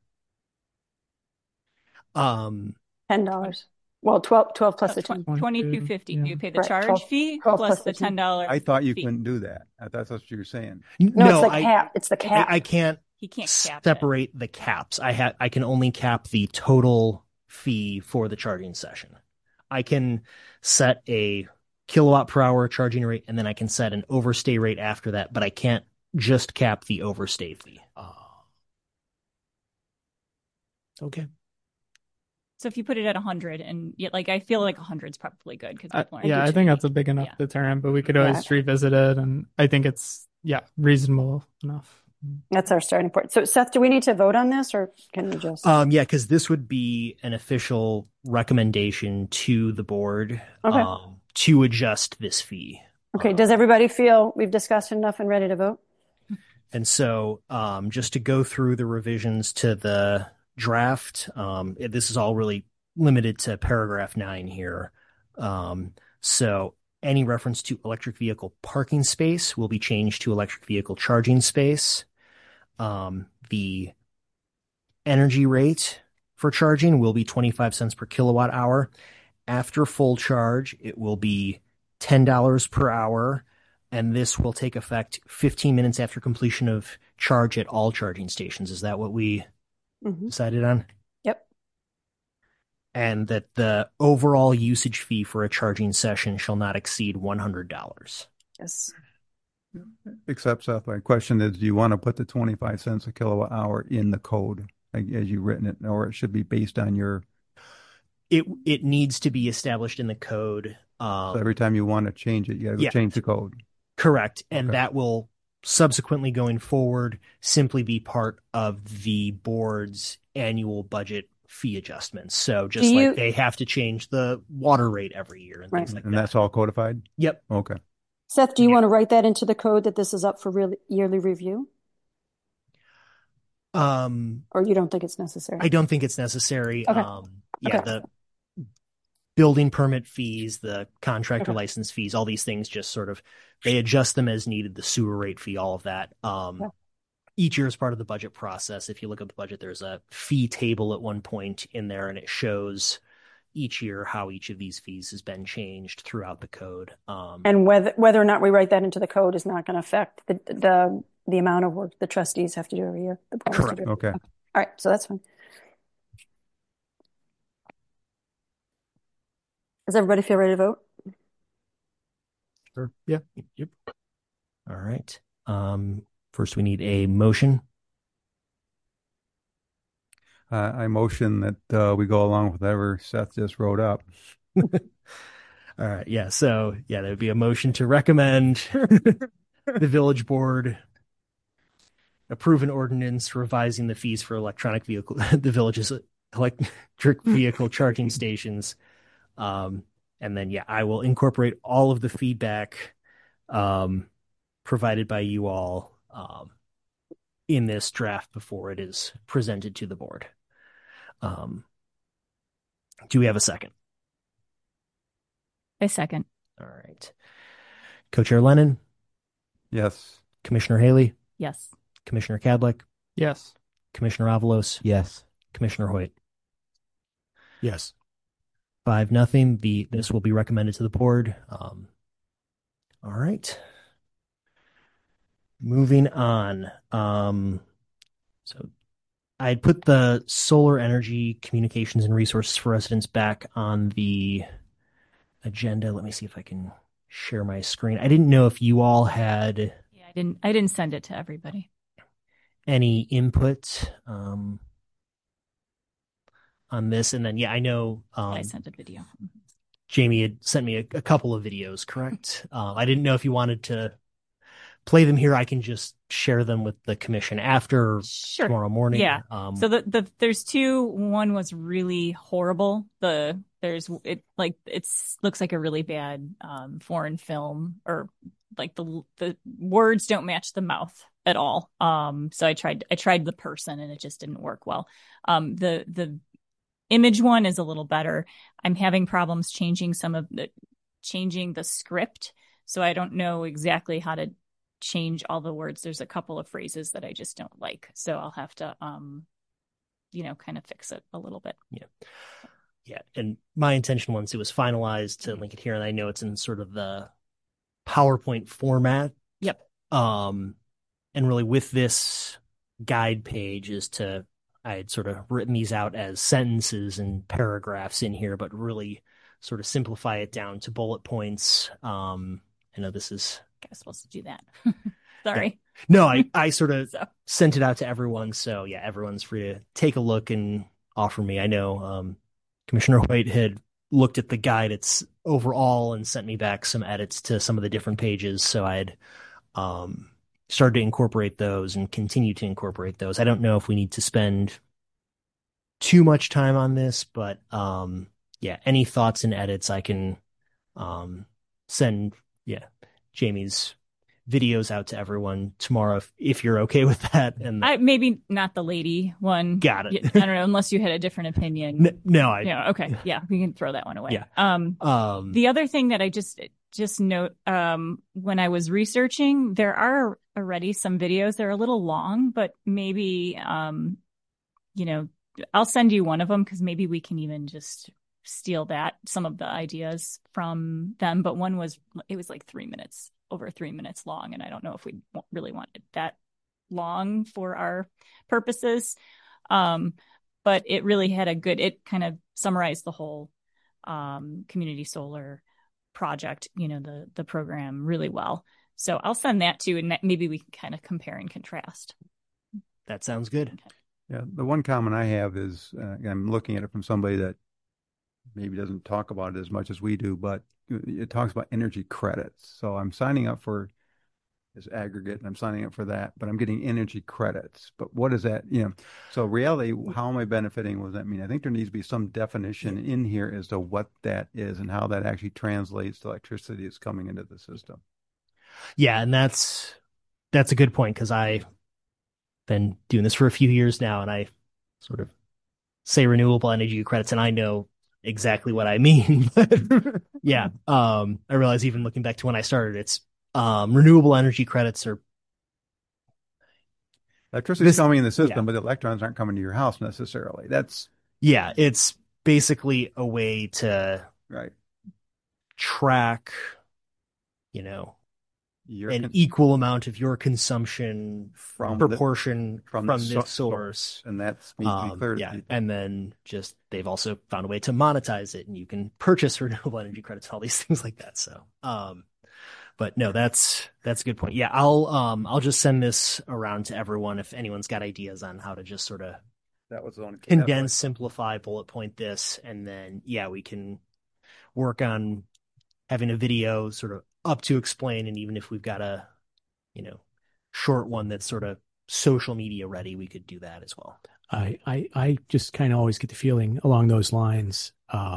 $10. Well, 12 plus the 10. $22.50. You pay the Right, charge 12 fee plus plus the the $10. I thought you fee. couldn't do that. I thought that's what you were saying. No, it's the cap. It's the cap. I can't. He can't cap separate the caps. I can only cap the total fee for the charging session. I can set a kilowatt per hour charging rate, and then I can set an overstay rate after that, but I can't just cap the overstay fee. Okay. So if you put it at 100, and yet, like, I feel like 100 is probably good because I think that's a big enough deterrent, but we could always revisit it, and I think it's reasonable enough. That's our starting point. So Seth, do we need to vote on this, or can we just? Yeah, because this would be an official recommendation to the board to adjust this fee. Okay. Does everybody feel we've discussed enough and ready to vote? And so, just to go through the revisions to the draft, this is all really limited to paragraph 9 here. So any reference to electric vehicle parking space will be changed to electric vehicle charging space. The energy rate for charging will be 25 cents per kilowatt hour. After full charge, it will be $10 per hour, and this will take effect 15 minutes after completion of charge at all charging stations. Is that what we decided on? Yep. And that the overall usage fee for a charging session shall not exceed $100. Yes. Except, Seth, my question is, do you want to put the 25 cents a kilowatt hour in the code as you've written it, or it should be based on your... It needs to be established in the code. So every time you want to change it, you got to change the code. Correct. And that will subsequently going forward simply be part of the board's annual budget fee adjustments. So just like they have to change the water rate every year and things like that. And that's all codified? Yep. Okay. Seth, do you want to write that into the code that this is up for yearly review? Or you don't think it's necessary? I don't think it's necessary. Okay. The building permit fees, the contractor license fees, all these things just sort of, they adjust them as needed, the sewer rate fee, all of that. Each year is part of the budget process. If you look at the budget, there's a fee table at one point in there, and it shows each year how each of these fees has been changed throughout the code. And whether or not we write that into the code is not going to affect the amount of work the trustees have to do every year. Correct. Okay. All right. So that's fine. Does everybody feel ready to vote? Sure. Yeah. Yep. All right. First, we need a motion. I motion that we go along with whatever Seth just wrote up. All right. Yeah. So, there would be a motion to recommend the village board approve an ordinance revising the fees for electronic vehicle, the village's electric vehicle charging stations. And then, yeah, I will incorporate all of the feedback provided by you all in this draft before it is presented to the board. Do we have a second? I second. All right. Co-Chair Lennon? Yes. Commissioner Haley? Yes. Commissioner Kadlec? Yes. Commissioner Avalos? Yes. Commissioner Hoyt? Yes. 5-0. This will be recommended to the board. All right. Moving on. So I put the solar energy communications and resources for residents back on the agenda. Let me see if I can share my screen. I didn't know if you all had I didn't send it to everybody. any input on this. And then, yeah, I know I sent a video. Jamie had sent me a couple of videos, correct? I didn't know if you wanted to play them here. I can just share them with the commission after Sure. tomorrow morning. Yeah. So there's two. One was really horrible. Looks like a really bad foreign film, or like the words don't match the mouth at all. So I tried the person and it just didn't work well. The image one is a little better. I'm having problems changing the script. So I don't know exactly how to change all the words. There's a couple of phrases that I just don't like. So I'll have to, kind of fix it a little bit. Yeah. Yeah. And my intention, once it was finalized, to link it here, and I know it's in sort of the PowerPoint format. Yep. And really with this guide page I had sort of written these out as sentences and paragraphs in here, but really sort of simplify it down to bullet points. I know this is... I was supposed to do that. Sorry. Yeah. No, I sort of sent it out to everyone. So yeah, everyone's free to take a look and offer me. I know Commissioner White had looked at the guide it's overall and sent me back some edits to some of the different pages. So I'd started to incorporate those and continue to incorporate those. I don't know if we need to spend too much time on this, but yeah, any thoughts and edits I can send Jamie's videos out to everyone tomorrow if you're okay with that. And maybe not the lady one. Got it. I don't know, unless you had a different opinion. No, okay. Yeah, we can throw that one away. Yeah. The other thing that I just note, when I was researching, there are already some videos. They're a little long, but maybe, I'll send you one of them, because maybe we can even just steal some of the ideas from them. But it was like 3 minutes, over 3 minutes long. And I don't know if we really want it that long for our purposes. But it really had it kind of summarized the whole community solar project, the program really well. So I'll send that too, and maybe we can kind of compare and contrast. That sounds good. Okay. Yeah, the one comment I have is, I'm looking at it from somebody that maybe doesn't talk about it as much as we do, but it talks about energy credits. So I'm signing up for this aggregate and I'm signing up for that, but I'm getting energy credits. But what is that? So reality, how am I benefiting? What does that mean? I think there needs to be some definition in here as to what that is and how that actually translates to electricity that's coming into the system. Yeah, and that's a good point, because I've been doing this for a few years now, and I sort of say renewable energy credits, and I know exactly what I mean. Yeah. I realize, even looking back to when I started, it's renewable energy credits are electricity's coming in the system, but the electrons aren't coming to your house necessarily. It's basically a way to track, an equal amount of your consumption from this source. And that's clear. And then they've also found a way to monetize it, and you can purchase renewable energy credits, all these things like that. So, but no, that's a good point. Yeah, I'll just send this around to everyone if anyone's got ideas on how to just sort of condense, simplify, bullet point this, and then we can work on having a video sort of up to explain, and even if we've got a short one that sort of social media ready, we could do that as well. I just kind of always get the feeling along those lines,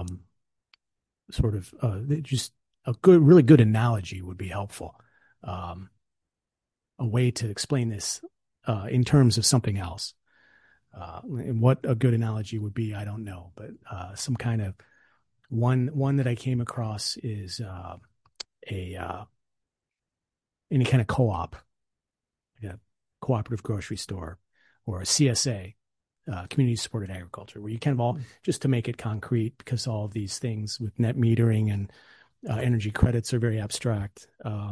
just really good analogy would be helpful. A way to explain this in terms of something else. And what a good analogy would be, I don't know, but some kind of one that I came across is any kind of co-op, like a cooperative grocery store, or a CSA, community supported agriculture, where you kind of all, just to make it concrete, because all of these things with net metering and energy credits are very abstract.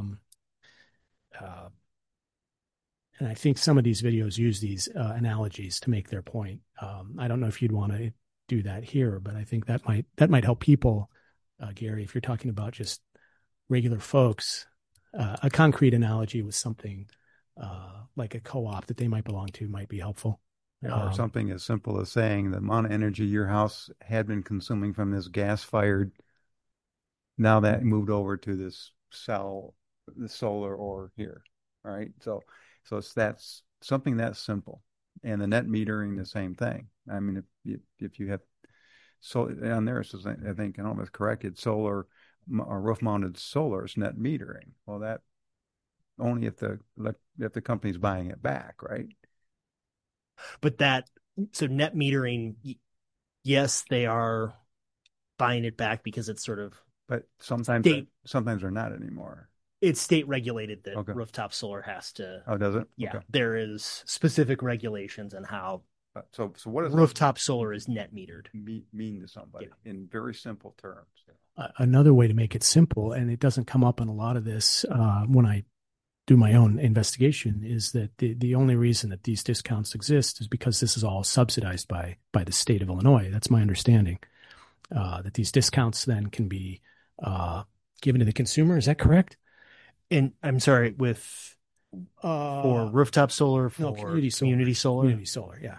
And I think some of these videos use these analogies to make their point. I don't know if you'd want to do that here, but I think that might help people, Gary, if you're talking about just regular folks. A concrete analogy with something like a co-op that they might belong to might be helpful. Or something as simple as saying the amount of energy your house had been consuming from this gas-fired, now that moved over to this the solar or here, right? So that's something that's simple. And the net metering, the same thing. I mean, if you have, so on there it says, I think, I don't know if it's correct, it's solar or roof-mounted solar is net metering. Well, that only if the company's buying it back, right? But so net metering, yes, they are buying it back because it's sort of, but sometimes they're not anymore. It's state regulated that Okay. rooftop solar has to. Oh, does it? Yeah, Okay. there is specific regulations on how So what does rooftop solar is net metered. mean to somebody in very simple terms? Another way to make it simple, and it doesn't come up in a lot of this when I do my own investigation, is that the only reason that these discounts exist is because this is all subsidized by the state of Illinois. That's my understanding. That these discounts then can be given to the consumer. Is that correct? And I'm sorry, for rooftop solar, for community solar. Community solar, yeah.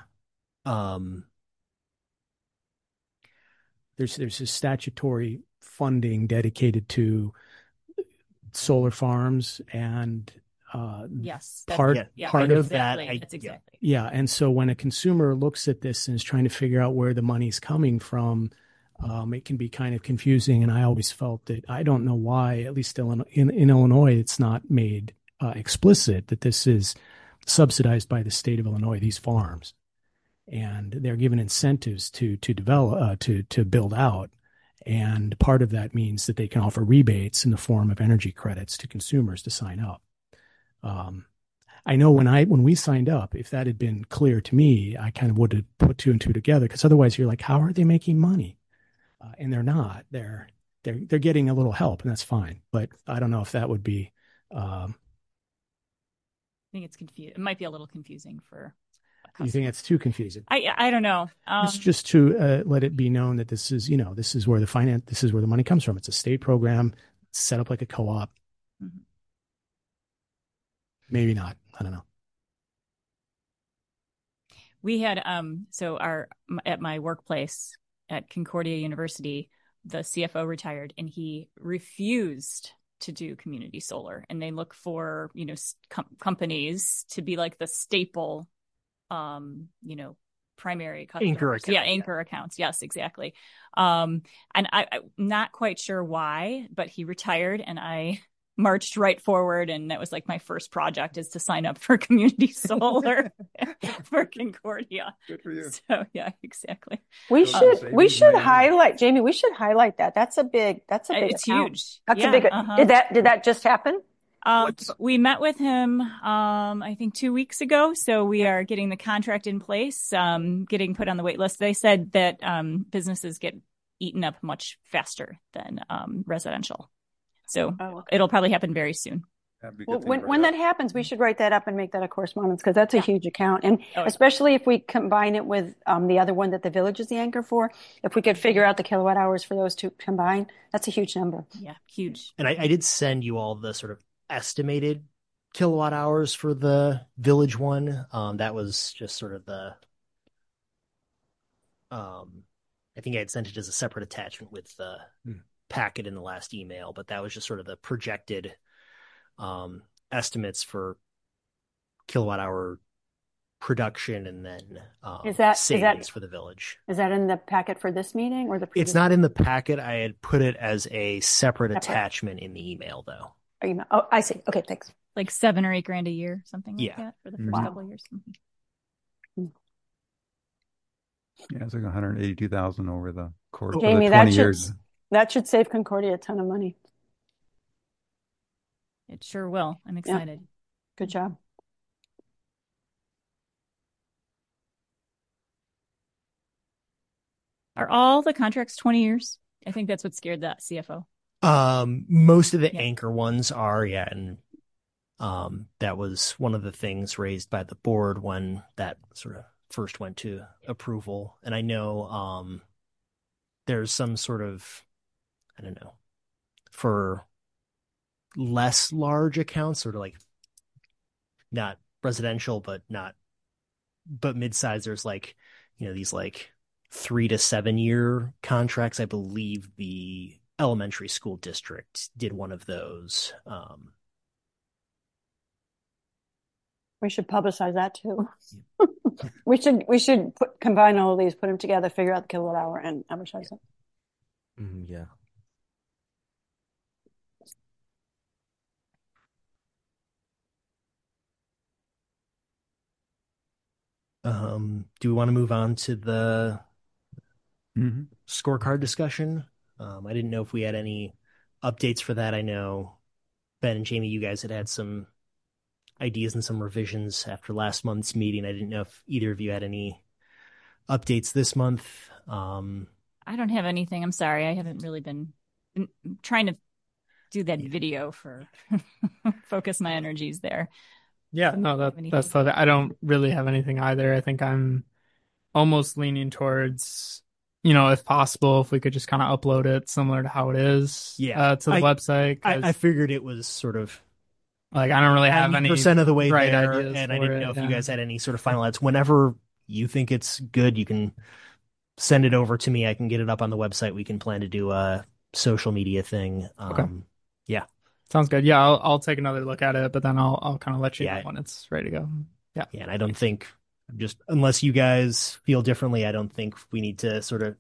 There's a statutory funding dedicated to solar farms, and yes, part of exactly. that. That's exactly. Yeah, and so when a consumer looks at this and is trying to figure out where the money's coming from, it can be kind of confusing. And I always felt that, I don't know why, at least in Illinois, it's not made explicit that this is subsidized by the state of Illinois, these farms. And they're given incentives to develop, to build out. And part of that means that they can offer rebates in the form of energy credits to consumers to sign up. I know when we signed up, if that had been clear to me, I kind of would have put two and two together, because otherwise you're like, how are they making money? And they're not. They're getting a little help, and that's fine. But I don't know if that would be. I think it's confusing. It might be a little confusing for. You think it's too confusing? I don't know. It's just to let it be known that this is where the money comes from. It's a state program set up like a co-op. Mm-hmm. Maybe not. I don't know. We had at my workplace at Concordia University, the CFO retired, and he refused to do community solar. And they look for companies to be like the staple, primary customers. Anchor account. Yeah, anchor accounts. Yes, exactly. And I'm not quite sure why, but he retired, and I marched right forward, and that was like my first project, is to sign up for community solar for Concordia. Good for you. So yeah, exactly. We should highlight, Jamie. We should highlight that. That's a big. It's account. huge. That's yeah, a big. Did that just happen? We met with him, I think 2 weeks ago. So we are getting the contract in place, getting put on the wait list. They said that businesses get eaten up much faster than residential. So it'll probably happen very soon. Well, when that happens, we should write that up and make that a correspondence, because that's a huge account. And especially if we combine it with the other one that the village is the anchor for, if we could figure out the kilowatt hours for those two combined, that's a huge number. Yeah, huge. And I did send you all the sort of estimated kilowatt hours for the village one. That was just sort of the, I think I had sent it as a separate attachment with the packet in the last email, but that was just sort of the projected estimates for kilowatt hour production and then Savings for the village. Is that in the packet for this meeting or the previous? It's not in the packet. I had put it as a separate attachment in the email, though. Oh, I see. Okay, thanks. Like $7 or $8 a year, something like that for the first Wow. couple of years. Yeah, it's like 182,000 over the course Jamie, of the 20 years. That should save Concordia a ton of money. It sure will. I'm excited. Yeah. Good job. Are all the contracts 20 years? I think that's what scared that CFO. Most of the anchor ones are, and that was one of the things raised by the board when that sort of first went to approval. And I know there's some sort of, I don't know, for less large accounts, sort of like not residential, but mid-size, there's like, these like 3 to 7 year contracts. I believe the elementary school district did one of those. We should publicize that too. we should combine all of these, put them together, figure out the kilowatt hour, and advertise it. Yeah. Do we want to move on to the scorecard discussion? I didn't know if we had any updates for that. I know Ben and Jamie, you guys had some ideas and some revisions after last month's meeting. I didn't know if either of you had any updates this month. I don't have anything. I'm sorry. I haven't really been trying to do that video for focus my energies there. Yeah, no, that's the, I don't really have anything either. I think I'm almost leaning towards, if possible, if we could just kind of upload it similar to how it is to the website. I figured it was sort of like, I don't really have any percent of the way right there, ideas and I for didn't it, know if you guys had any sort of final edits. Whenever you think it's good, you can send it over to me. I can get it up on the website. We can plan to do a social media thing. Okay. Yeah. Sounds good. Yeah, I'll take another look at it, but then I'll kind of let you know when it's ready to go. Yeah. Yeah, and I don't think, just unless you guys feel differently, I don't think we need to sort of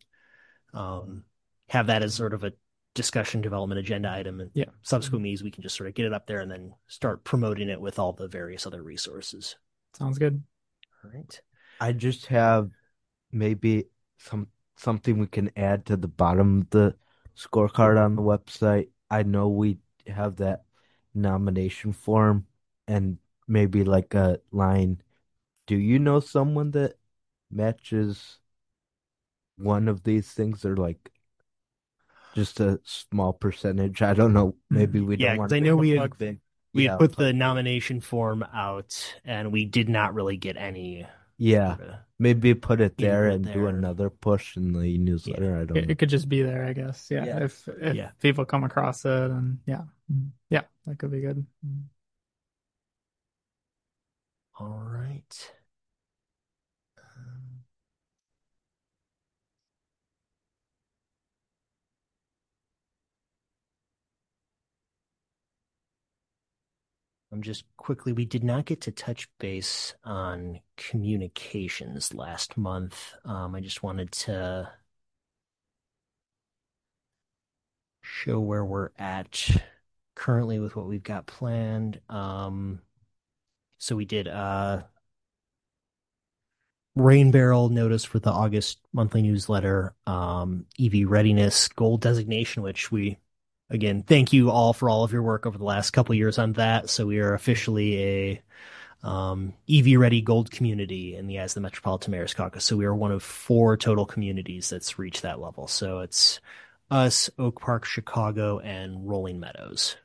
have that as sort of a discussion development agenda item. And subsequent meetings, we can just sort of get it up there and then start promoting it with all the various other resources. Sounds good. All right. I just have maybe something we can add to the bottom of the scorecard on the website. I know we have that nomination form and maybe like a line. Do you know someone that matches one of these things, or like just a small percentage? I don't know. Maybe we don't want to. I know we had put the nomination form out and we did not really get any. Yeah. Maybe put it there and do another push in the newsletter. I don't know. It could just be there, I guess. Yeah. If people come across it, and that could be good. All right. Just quickly, we did not get to touch base on communications last month. I just wanted to show where we're at currently with what we've got planned. So we did rain barrel notice for the August monthly newsletter, EV readiness gold designation, which we, again, thank you all for all of your work over the last couple of years on that. So we are officially a EV ready gold community in the eyes of the Metropolitan Mayor's Caucus. So we are one of 4 total communities that's reached that level. So it's us, Oak Park, Chicago, and Rolling Meadows.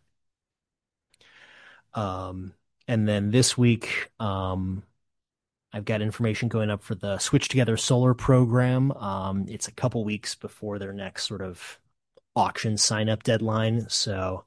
And then this week, I've got information going up for the Switch Together Solar program. It's a couple weeks before their next sort of auction sign-up deadline. So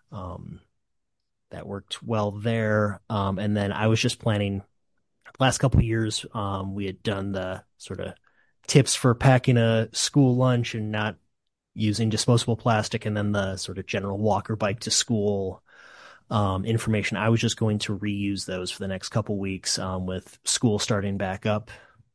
that worked well there. And then I was just planning, last couple of years, we had done the sort of tips for packing a school lunch and not using disposable plastic, and then the sort of general walker bike to school information. I was just going to reuse those for the next couple weeks with school starting back up.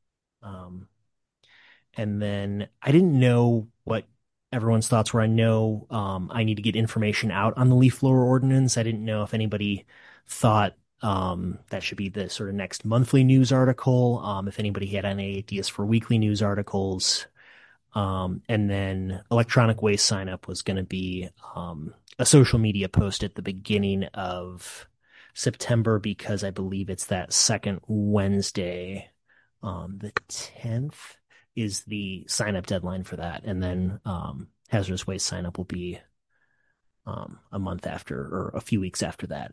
And then I didn't know what everyone's thoughts were. I know I need to get information out on the leaf blower ordinance. I didn't know if anybody thought that should be the sort of next monthly news article. If anybody had any ideas for weekly news articles. And then electronic waste sign up was going to be a social media post at the beginning of September because I believe it's that second Wednesday, the 10th is the sign up deadline for that. And then hazardous waste sign up will be a month after or a few weeks after that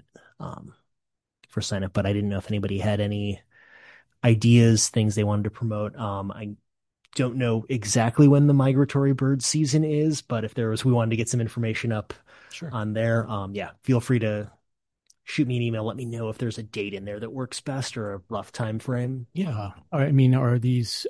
for sign up. But I didn't know if anybody had any ideas, things they wanted to promote. I don't know exactly when the migratory bird season is, but if we wanted to get some information up on there, feel free to shoot me an email. Let me know if there's a date in there that works best or a rough time frame. Yeah. I mean, are these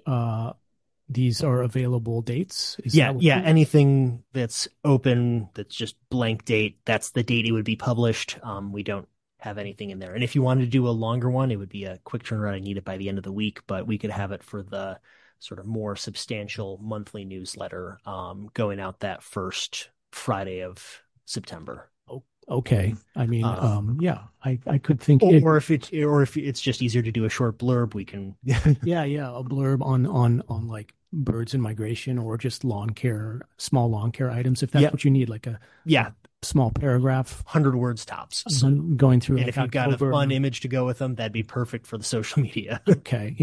are available dates? Anything that's open, that's just blank date, that's the date it would be published. We don't have anything in there. And if you wanted to do a longer one, it would be a quick turnaround. I need it by the end of the week, but we could have it for the sort of more substantial monthly newsletter going out that first Friday of September. Okay. I mean, I could think or if it's just easier to do a short blurb, we can a blurb on like birds in migration or just small lawn care items if that's what you need, like a small paragraph, 100 words tops. Going through, and like if you've got a fun image to go with them, that'd be perfect for the social media. Okay,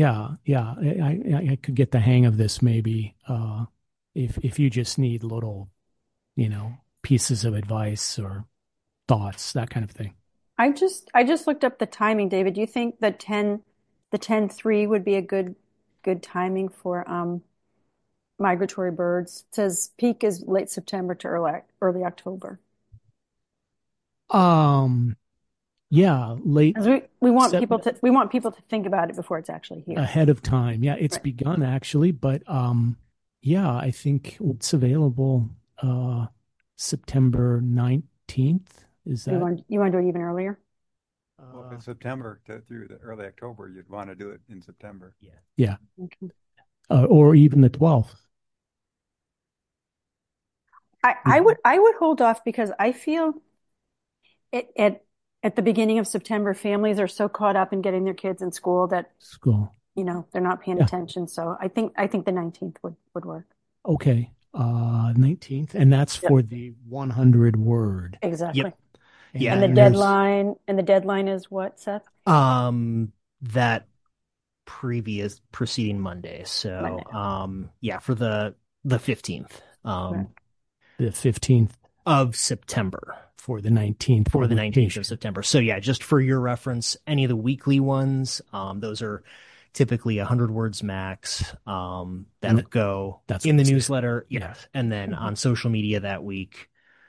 I could get the hang of this maybe. If you just need little, pieces of advice or thoughts, that kind of thing. I just looked up the timing, David. Do you think the 10/3 would be a good timing for migratory birds? It says peak is late September to early October. Late. We want people to think about it before it's actually here. Ahead of time. Yeah, it's begun actually, but I think it's available September 19th. Is that you want to do it even earlier? Well, if it's September through the early October, you'd want to do it in September. Yeah. Okay. Or even the 12th. I would hold off because I feel at the beginning of September, families are so caught up in getting their kids in school that they're not paying attention. So I think the 19th would work. Okay. 19th, and that's for the 100 word. Exactly. Yep. Yeah. And the deadline is what, Seth? That preceding Monday. So Monday. For the 15th. The 15th of September. For the 19th. For the 19th of September. So just for your reference, any of the weekly ones, those are typically 100 words max. That'll go in the newsletter. Yes. And then on social media that week.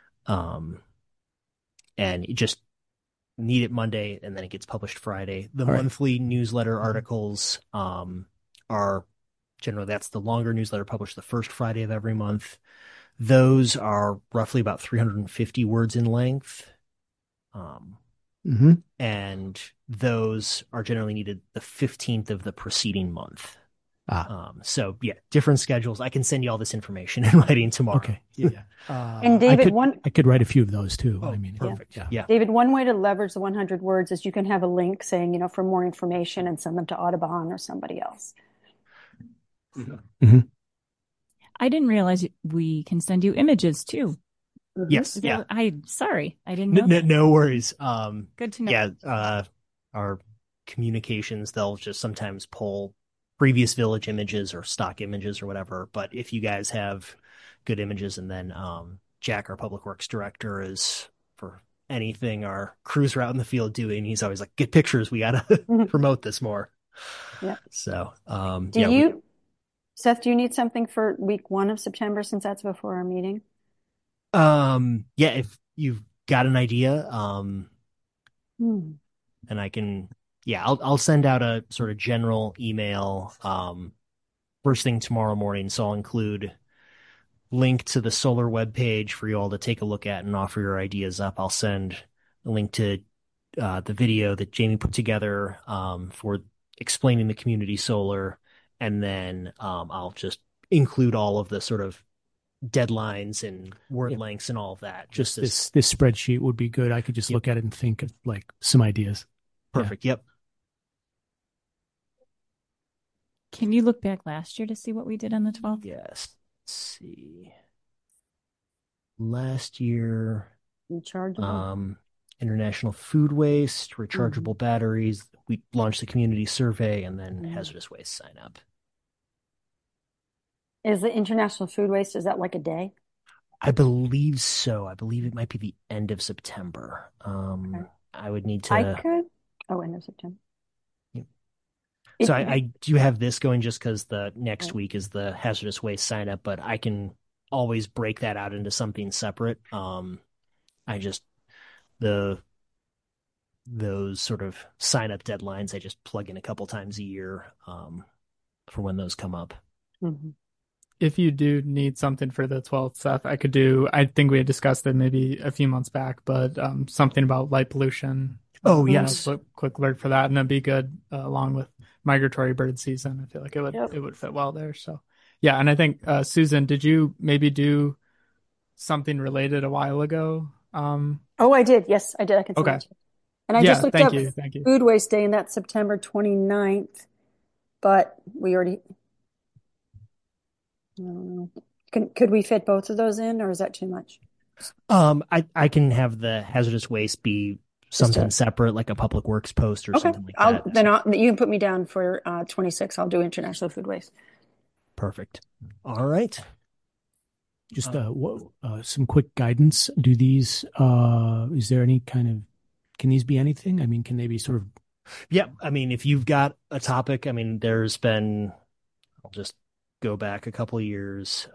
And you just need it Monday and then it gets published Friday. The monthly newsletter articles are generally, that's the longer newsletter published the first Friday of every month. Those are roughly about 350 words in length. And those are generally needed the 15th of the preceding month. Different schedules. I can send you all this information in writing tomorrow. Okay. Yeah. And David, I could write a few of those too. Perfect. Yeah. David, one way to leverage the 100 words is you can have a link saying, for more information and send them to Audubon or somebody else. Mm-hmm. I didn't realize we can send you images too. Yes. Yeah. Sorry, I didn't know. No worries. Good to know. Yeah. Our communications, they'll just sometimes pull previous village images or stock images or whatever. But if you guys have good images, and then Jack, our public works director, is for anything our crews are out in the field doing, he's always like, get pictures. We got to promote this more. Yeah. So, Seth, do you need something for week 1 of September since that's before our meeting? If you've got an idea, and I can, I'll send out a sort of general email, first thing tomorrow morning. So I'll include link to the solar webpage for you all to take a look at and offer your ideas up. I'll send a link to the video that Jamie put together for explaining the community solar, and then I'll just include all of the sort of deadlines and word lengths and all of that. Just this spreadsheet would be good. I could just look at it and think of like some ideas. Perfect. Yep. Can you look back last year to see what we did on the 12th? Yes. Let's see. Last year, international food waste, rechargeable batteries. We launched the community survey, and then hazardous waste sign up. Is the international food waste, is that like a day? I believe so. I believe it might be the end of September. Okay. I would need to. End of September. Yeah. So I do have this going just because the next week is the hazardous waste sign up, but I can always break that out into something separate. Those sort of sign up deadlines, I just plug in a couple times a year for when those come up. Mm-hmm. If you do need something for the 12th, Seth, I think we had discussed it maybe a few months back, but something about light pollution. Oh, yes. Quick alert for that. And that'd be good along with migratory bird season. I feel like it would fit well there. So, yeah. And I think, Susan, did you maybe do something related a while ago? I did. Yes, I did. I can see that. And I just looked up Food Waste Day, and that's September 29th. But we already... I don't know. Could we fit both of those in, or is that too much? I can have the hazardous waste be something separate, like a public works post or something like that. Then you can put me down for 26. I'll do international food waste. Perfect. All right. Just some quick guidance. Do these? Is there any kind of? Can these be anything? I mean, can they be sort of? Yeah. I mean, if you've got a topic, I mean, there's been. I'll just go back a couple of years.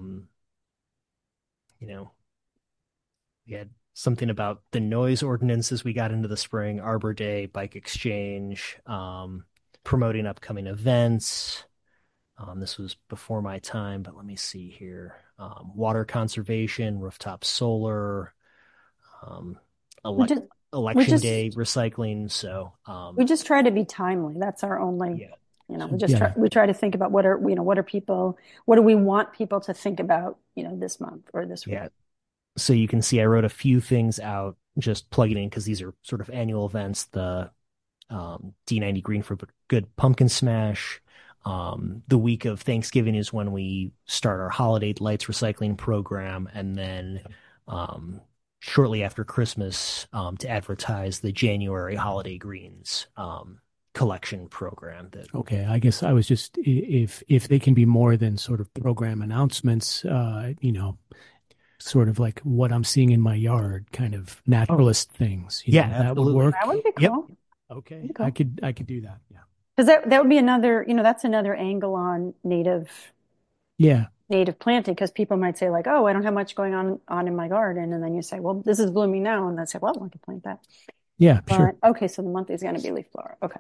We had something about the noise ordinance as we got into the spring, Arbor Day, bike exchange, promoting upcoming events. This was before my time, but let me see here. Water conservation, rooftop solar, election day recycling. So we just try to be timely. That's our only. We try to think about what do we want people to think about, this month or this week. Yeah. So you can see I wrote a few things out, just plugging in because these are sort of annual events. The D90 Green for Good Pumpkin Smash. The week of Thanksgiving is when we start our holiday lights recycling program, and then shortly after Christmas to advertise the January holiday greens collection program. I guess I was just if they can be more than sort of program announcements, sort of like what I'm seeing in my yard, kind of naturalist things. That would work. That would be cool. Yep. Okay, I could do that. Yeah, because that would be another. That's another angle on native planting, because people might say like, oh, I don't have much going on in my garden, and then you say, well, this is blooming now, and they say, well, I can plant that. Yeah, sure. Okay, so the month is going to be leaf blower. Okay.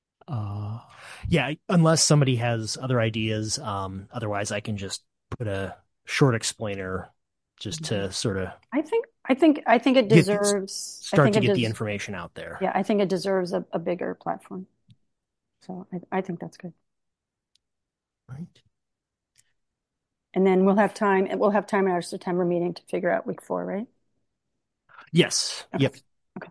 Unless somebody has other ideas. Otherwise, I can just put a short explainer just to sort of. I think it deserves get the information out there. Yeah, I think it deserves a bigger platform. So I think that's good. Right. And then we'll have time at our September meeting to figure out week 4, right? Yes. Okay. Yep. Okay.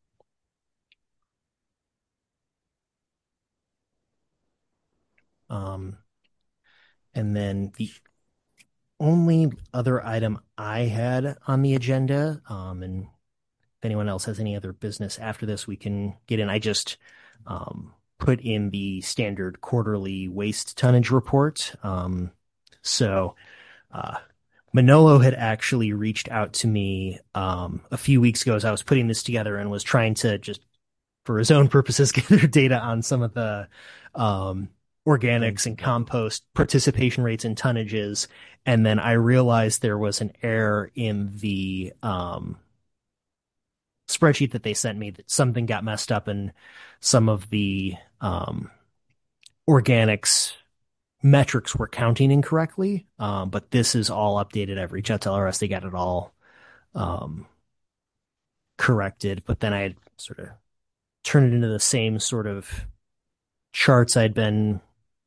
And then the only other item I had on the agenda, and if anyone else has any other business after this, we can get in. I just put in the standard quarterly waste tonnage report. So Manolo had actually reached out to me a few weeks ago as I was putting this together and was trying to just, for his own purposes, gather data on some of the organics and compost participation rates and tonnages. And then I realized there was an error in the spreadsheet that they sent me, that something got messed up and some of the organics metrics were counting incorrectly. But this is all updated. I've reached out to LRS. They got it all corrected, but then I had sort of turned it into the same sort of charts I'd been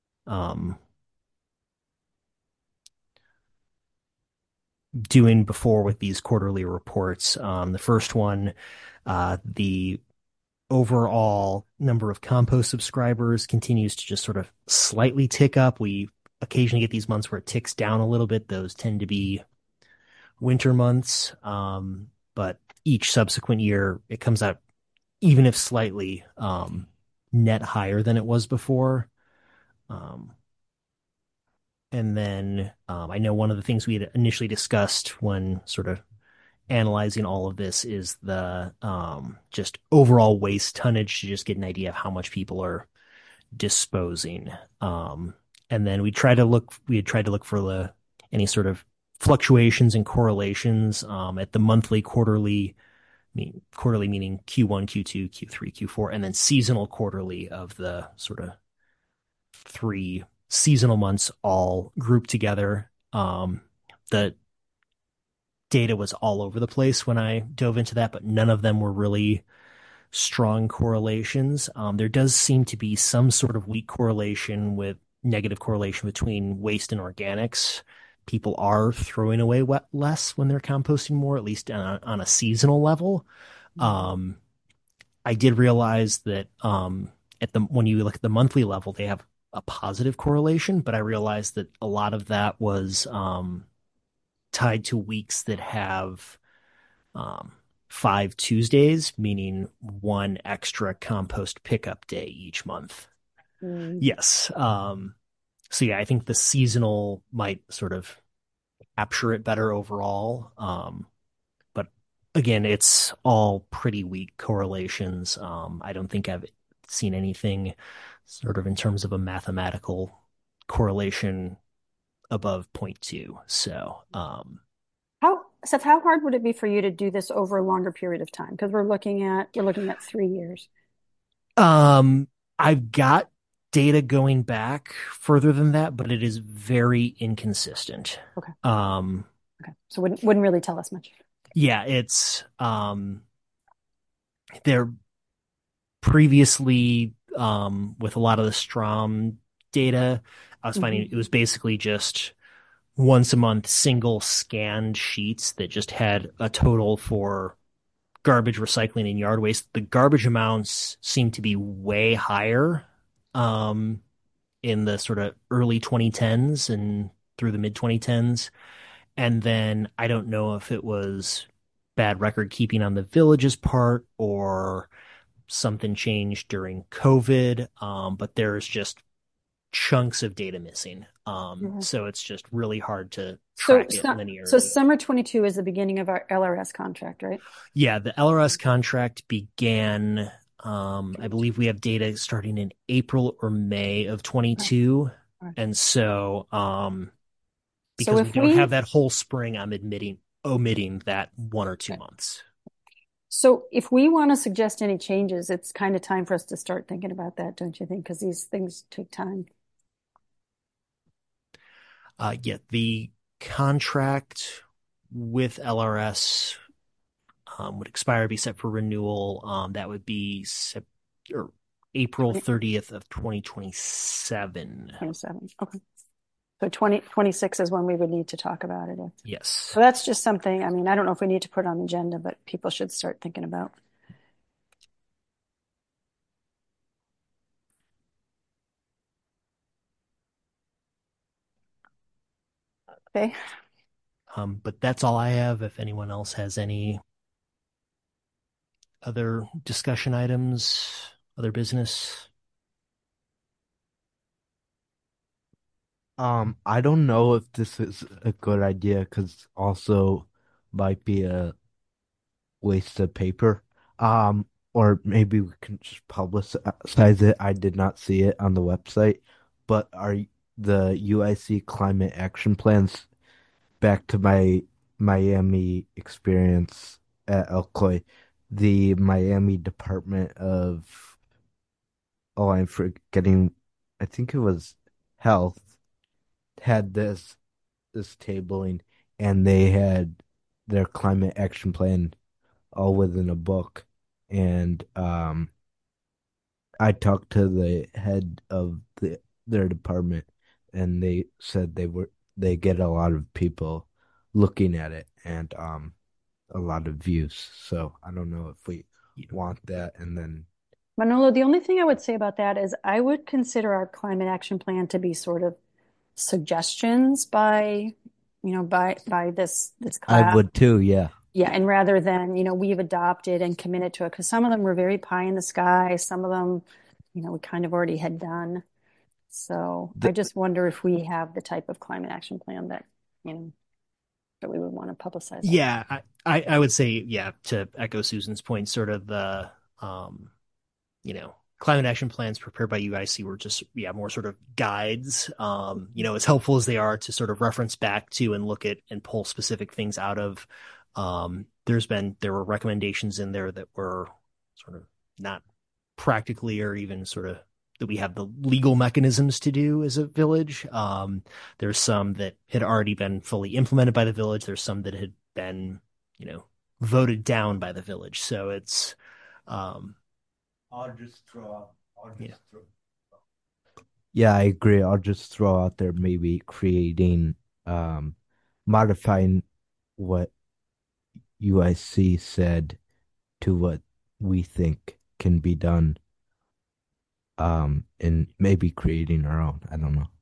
doing before with these quarterly reports. The first one, the overall number of compost subscribers continues to just sort of slightly tick up. We occasionally get these months where it ticks down a little bit. Those tend to be winter months. But each subsequent year, it comes out, even if slightly, net higher than it was before. And then I know one of the things we had initially discussed when sort of analyzing all of this is the just overall waste tonnage to just get an idea of how much people are disposing. And then we had tried to look for any sort of fluctuations and correlations at the monthly, quarterly meaning Q1, Q2, Q3, Q4, and then seasonal quarterly of the sort of 3 seasonal months all grouped together. The data was all over the place when I dove into that, but none of them were really strong correlations. There does seem to be some sort of weak correlation with negative correlation between waste and organics. People are throwing away less when they're composting more, at least on a seasonal level. I did realize that when you look at the monthly level, they have a positive correlation, but I realized that a lot of that was tied to weeks that have 5 Tuesdays, meaning 1 extra compost pickup day each month. Yes. So yeah, I think the seasonal might sort of capture it better overall. But again, it's all pretty weak correlations. I don't think I've seen anything sort of in terms of a mathematical correlation above 0.2. So, Seth, how hard would it be for you to do this over a longer period of time? Because you're looking at 3 years. I've got data going back further than that, but it is very inconsistent. Okay. Okay. So wouldn't really tell us much. Yeah, it's they're previously with a lot of the Strom data, I was finding it was basically just once a month single scanned sheets that just had a total for garbage, recycling, and yard waste. The garbage amounts seem to be way higher in the sort of early 2010s and through the mid 2010s. And then I don't know if it was bad record keeping on the village's part or something changed during COVID. But there's just chunks of data missing. So it's just really hard to track it linearly. So summer 22 is the beginning of our LRS contract, right? Yeah, the LRS contract began, I believe we have data starting in April or May of 22. Right. And so, because we don't have that whole spring, I'm omitting that 1 or 2 months. So if we want to suggest any changes, it's kind of time for us to start thinking about that, don't you think? Because these things take time. Yeah, the contract with LRS would expire, be set for renewal. That would be April 30th of 2027. 27. Okay. So 2026 is when we would need to talk about it. Yes. So that's just something, I mean, I don't know if we need to put it on the agenda, but people should start thinking about. Okay. But that's all I have. If anyone else has any other discussion items, other business. I don't know if this is a good idea because also might be a waste of paper. Or maybe we can just publicize it. I did not see it on the website, but are the UIC climate action plans, back to my Miami experience at Elcoy, the Miami Department of, I'm forgetting, I think it was Health, had this tabling, and they had their climate action plan all within a book. And I talked to the head of their department, and they said they get a lot of people looking at it and a lot of views. So I don't know if we want that. And then Manolo, the only thing I would say about that is I would consider our climate action plan to be sort of suggestions by this class. I would too, yeah. Yeah, and rather than, we've adopted and committed to it, because some of them were very pie in the sky, some of them, we kind of already had done. So I just wonder if we have the type of climate action plan that, that we would want to publicize. Yeah, I would say, yeah, to echo Susan's point, sort of the, climate action plans prepared by UIC were just, more sort of guides, as helpful as they are to sort of reference back to and look at and pull specific things out of. There were recommendations in there that were sort of not practically or even sort of that we have the legal mechanisms to do as a village. There's some that had already been fully implemented by the village. There's some that had been, voted down by the village. So it's, I'll just throw out. Yeah, I agree. I'll just throw out there maybe creating, modifying what UIC said to what we think can be done, and maybe creating our own. I don't know.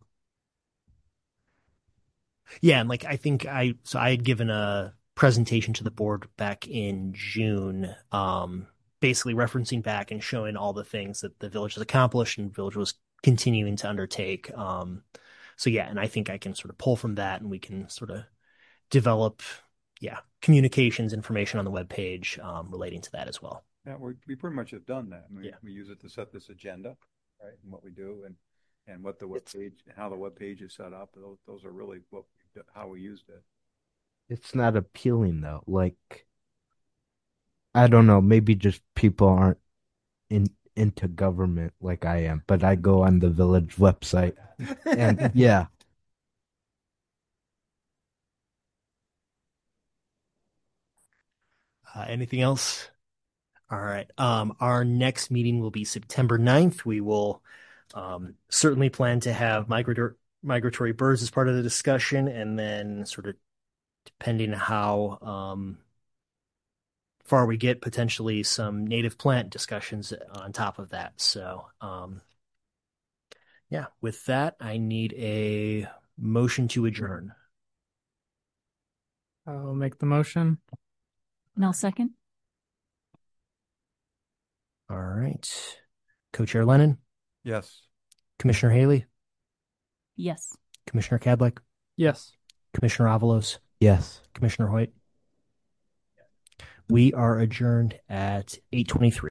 Yeah, and I think I had given a presentation to the board back in June, basically referencing back and showing all the things that the village has accomplished and the village was continuing to undertake. So yeah, and I think I can sort of pull from that and we can sort of develop, communications information on the webpage relating to that as well. Yeah, we pretty much have done that. We use it to set this agenda, right, and what we do and what the webpage, how the webpage is set up. Those are really how we used it. It's not appealing though. I don't know, maybe just people aren't into government like I am, but I go on the village website and yeah. Anything else? All right. Our next meeting will be September 9th. We will certainly plan to have migratory birds as part of the discussion, and then sort of depending on how far we get, potentially some native plant discussions on top of that. So, with that, I need a motion to adjourn. I'll make the motion. And I'll second. All right. Co-Chair Lennon? Yes. Commissioner Haley? Yes. Commissioner Kadlec? Yes. Commissioner Avalos? Yes. Commissioner Hoyt? We are adjourned at 8:23.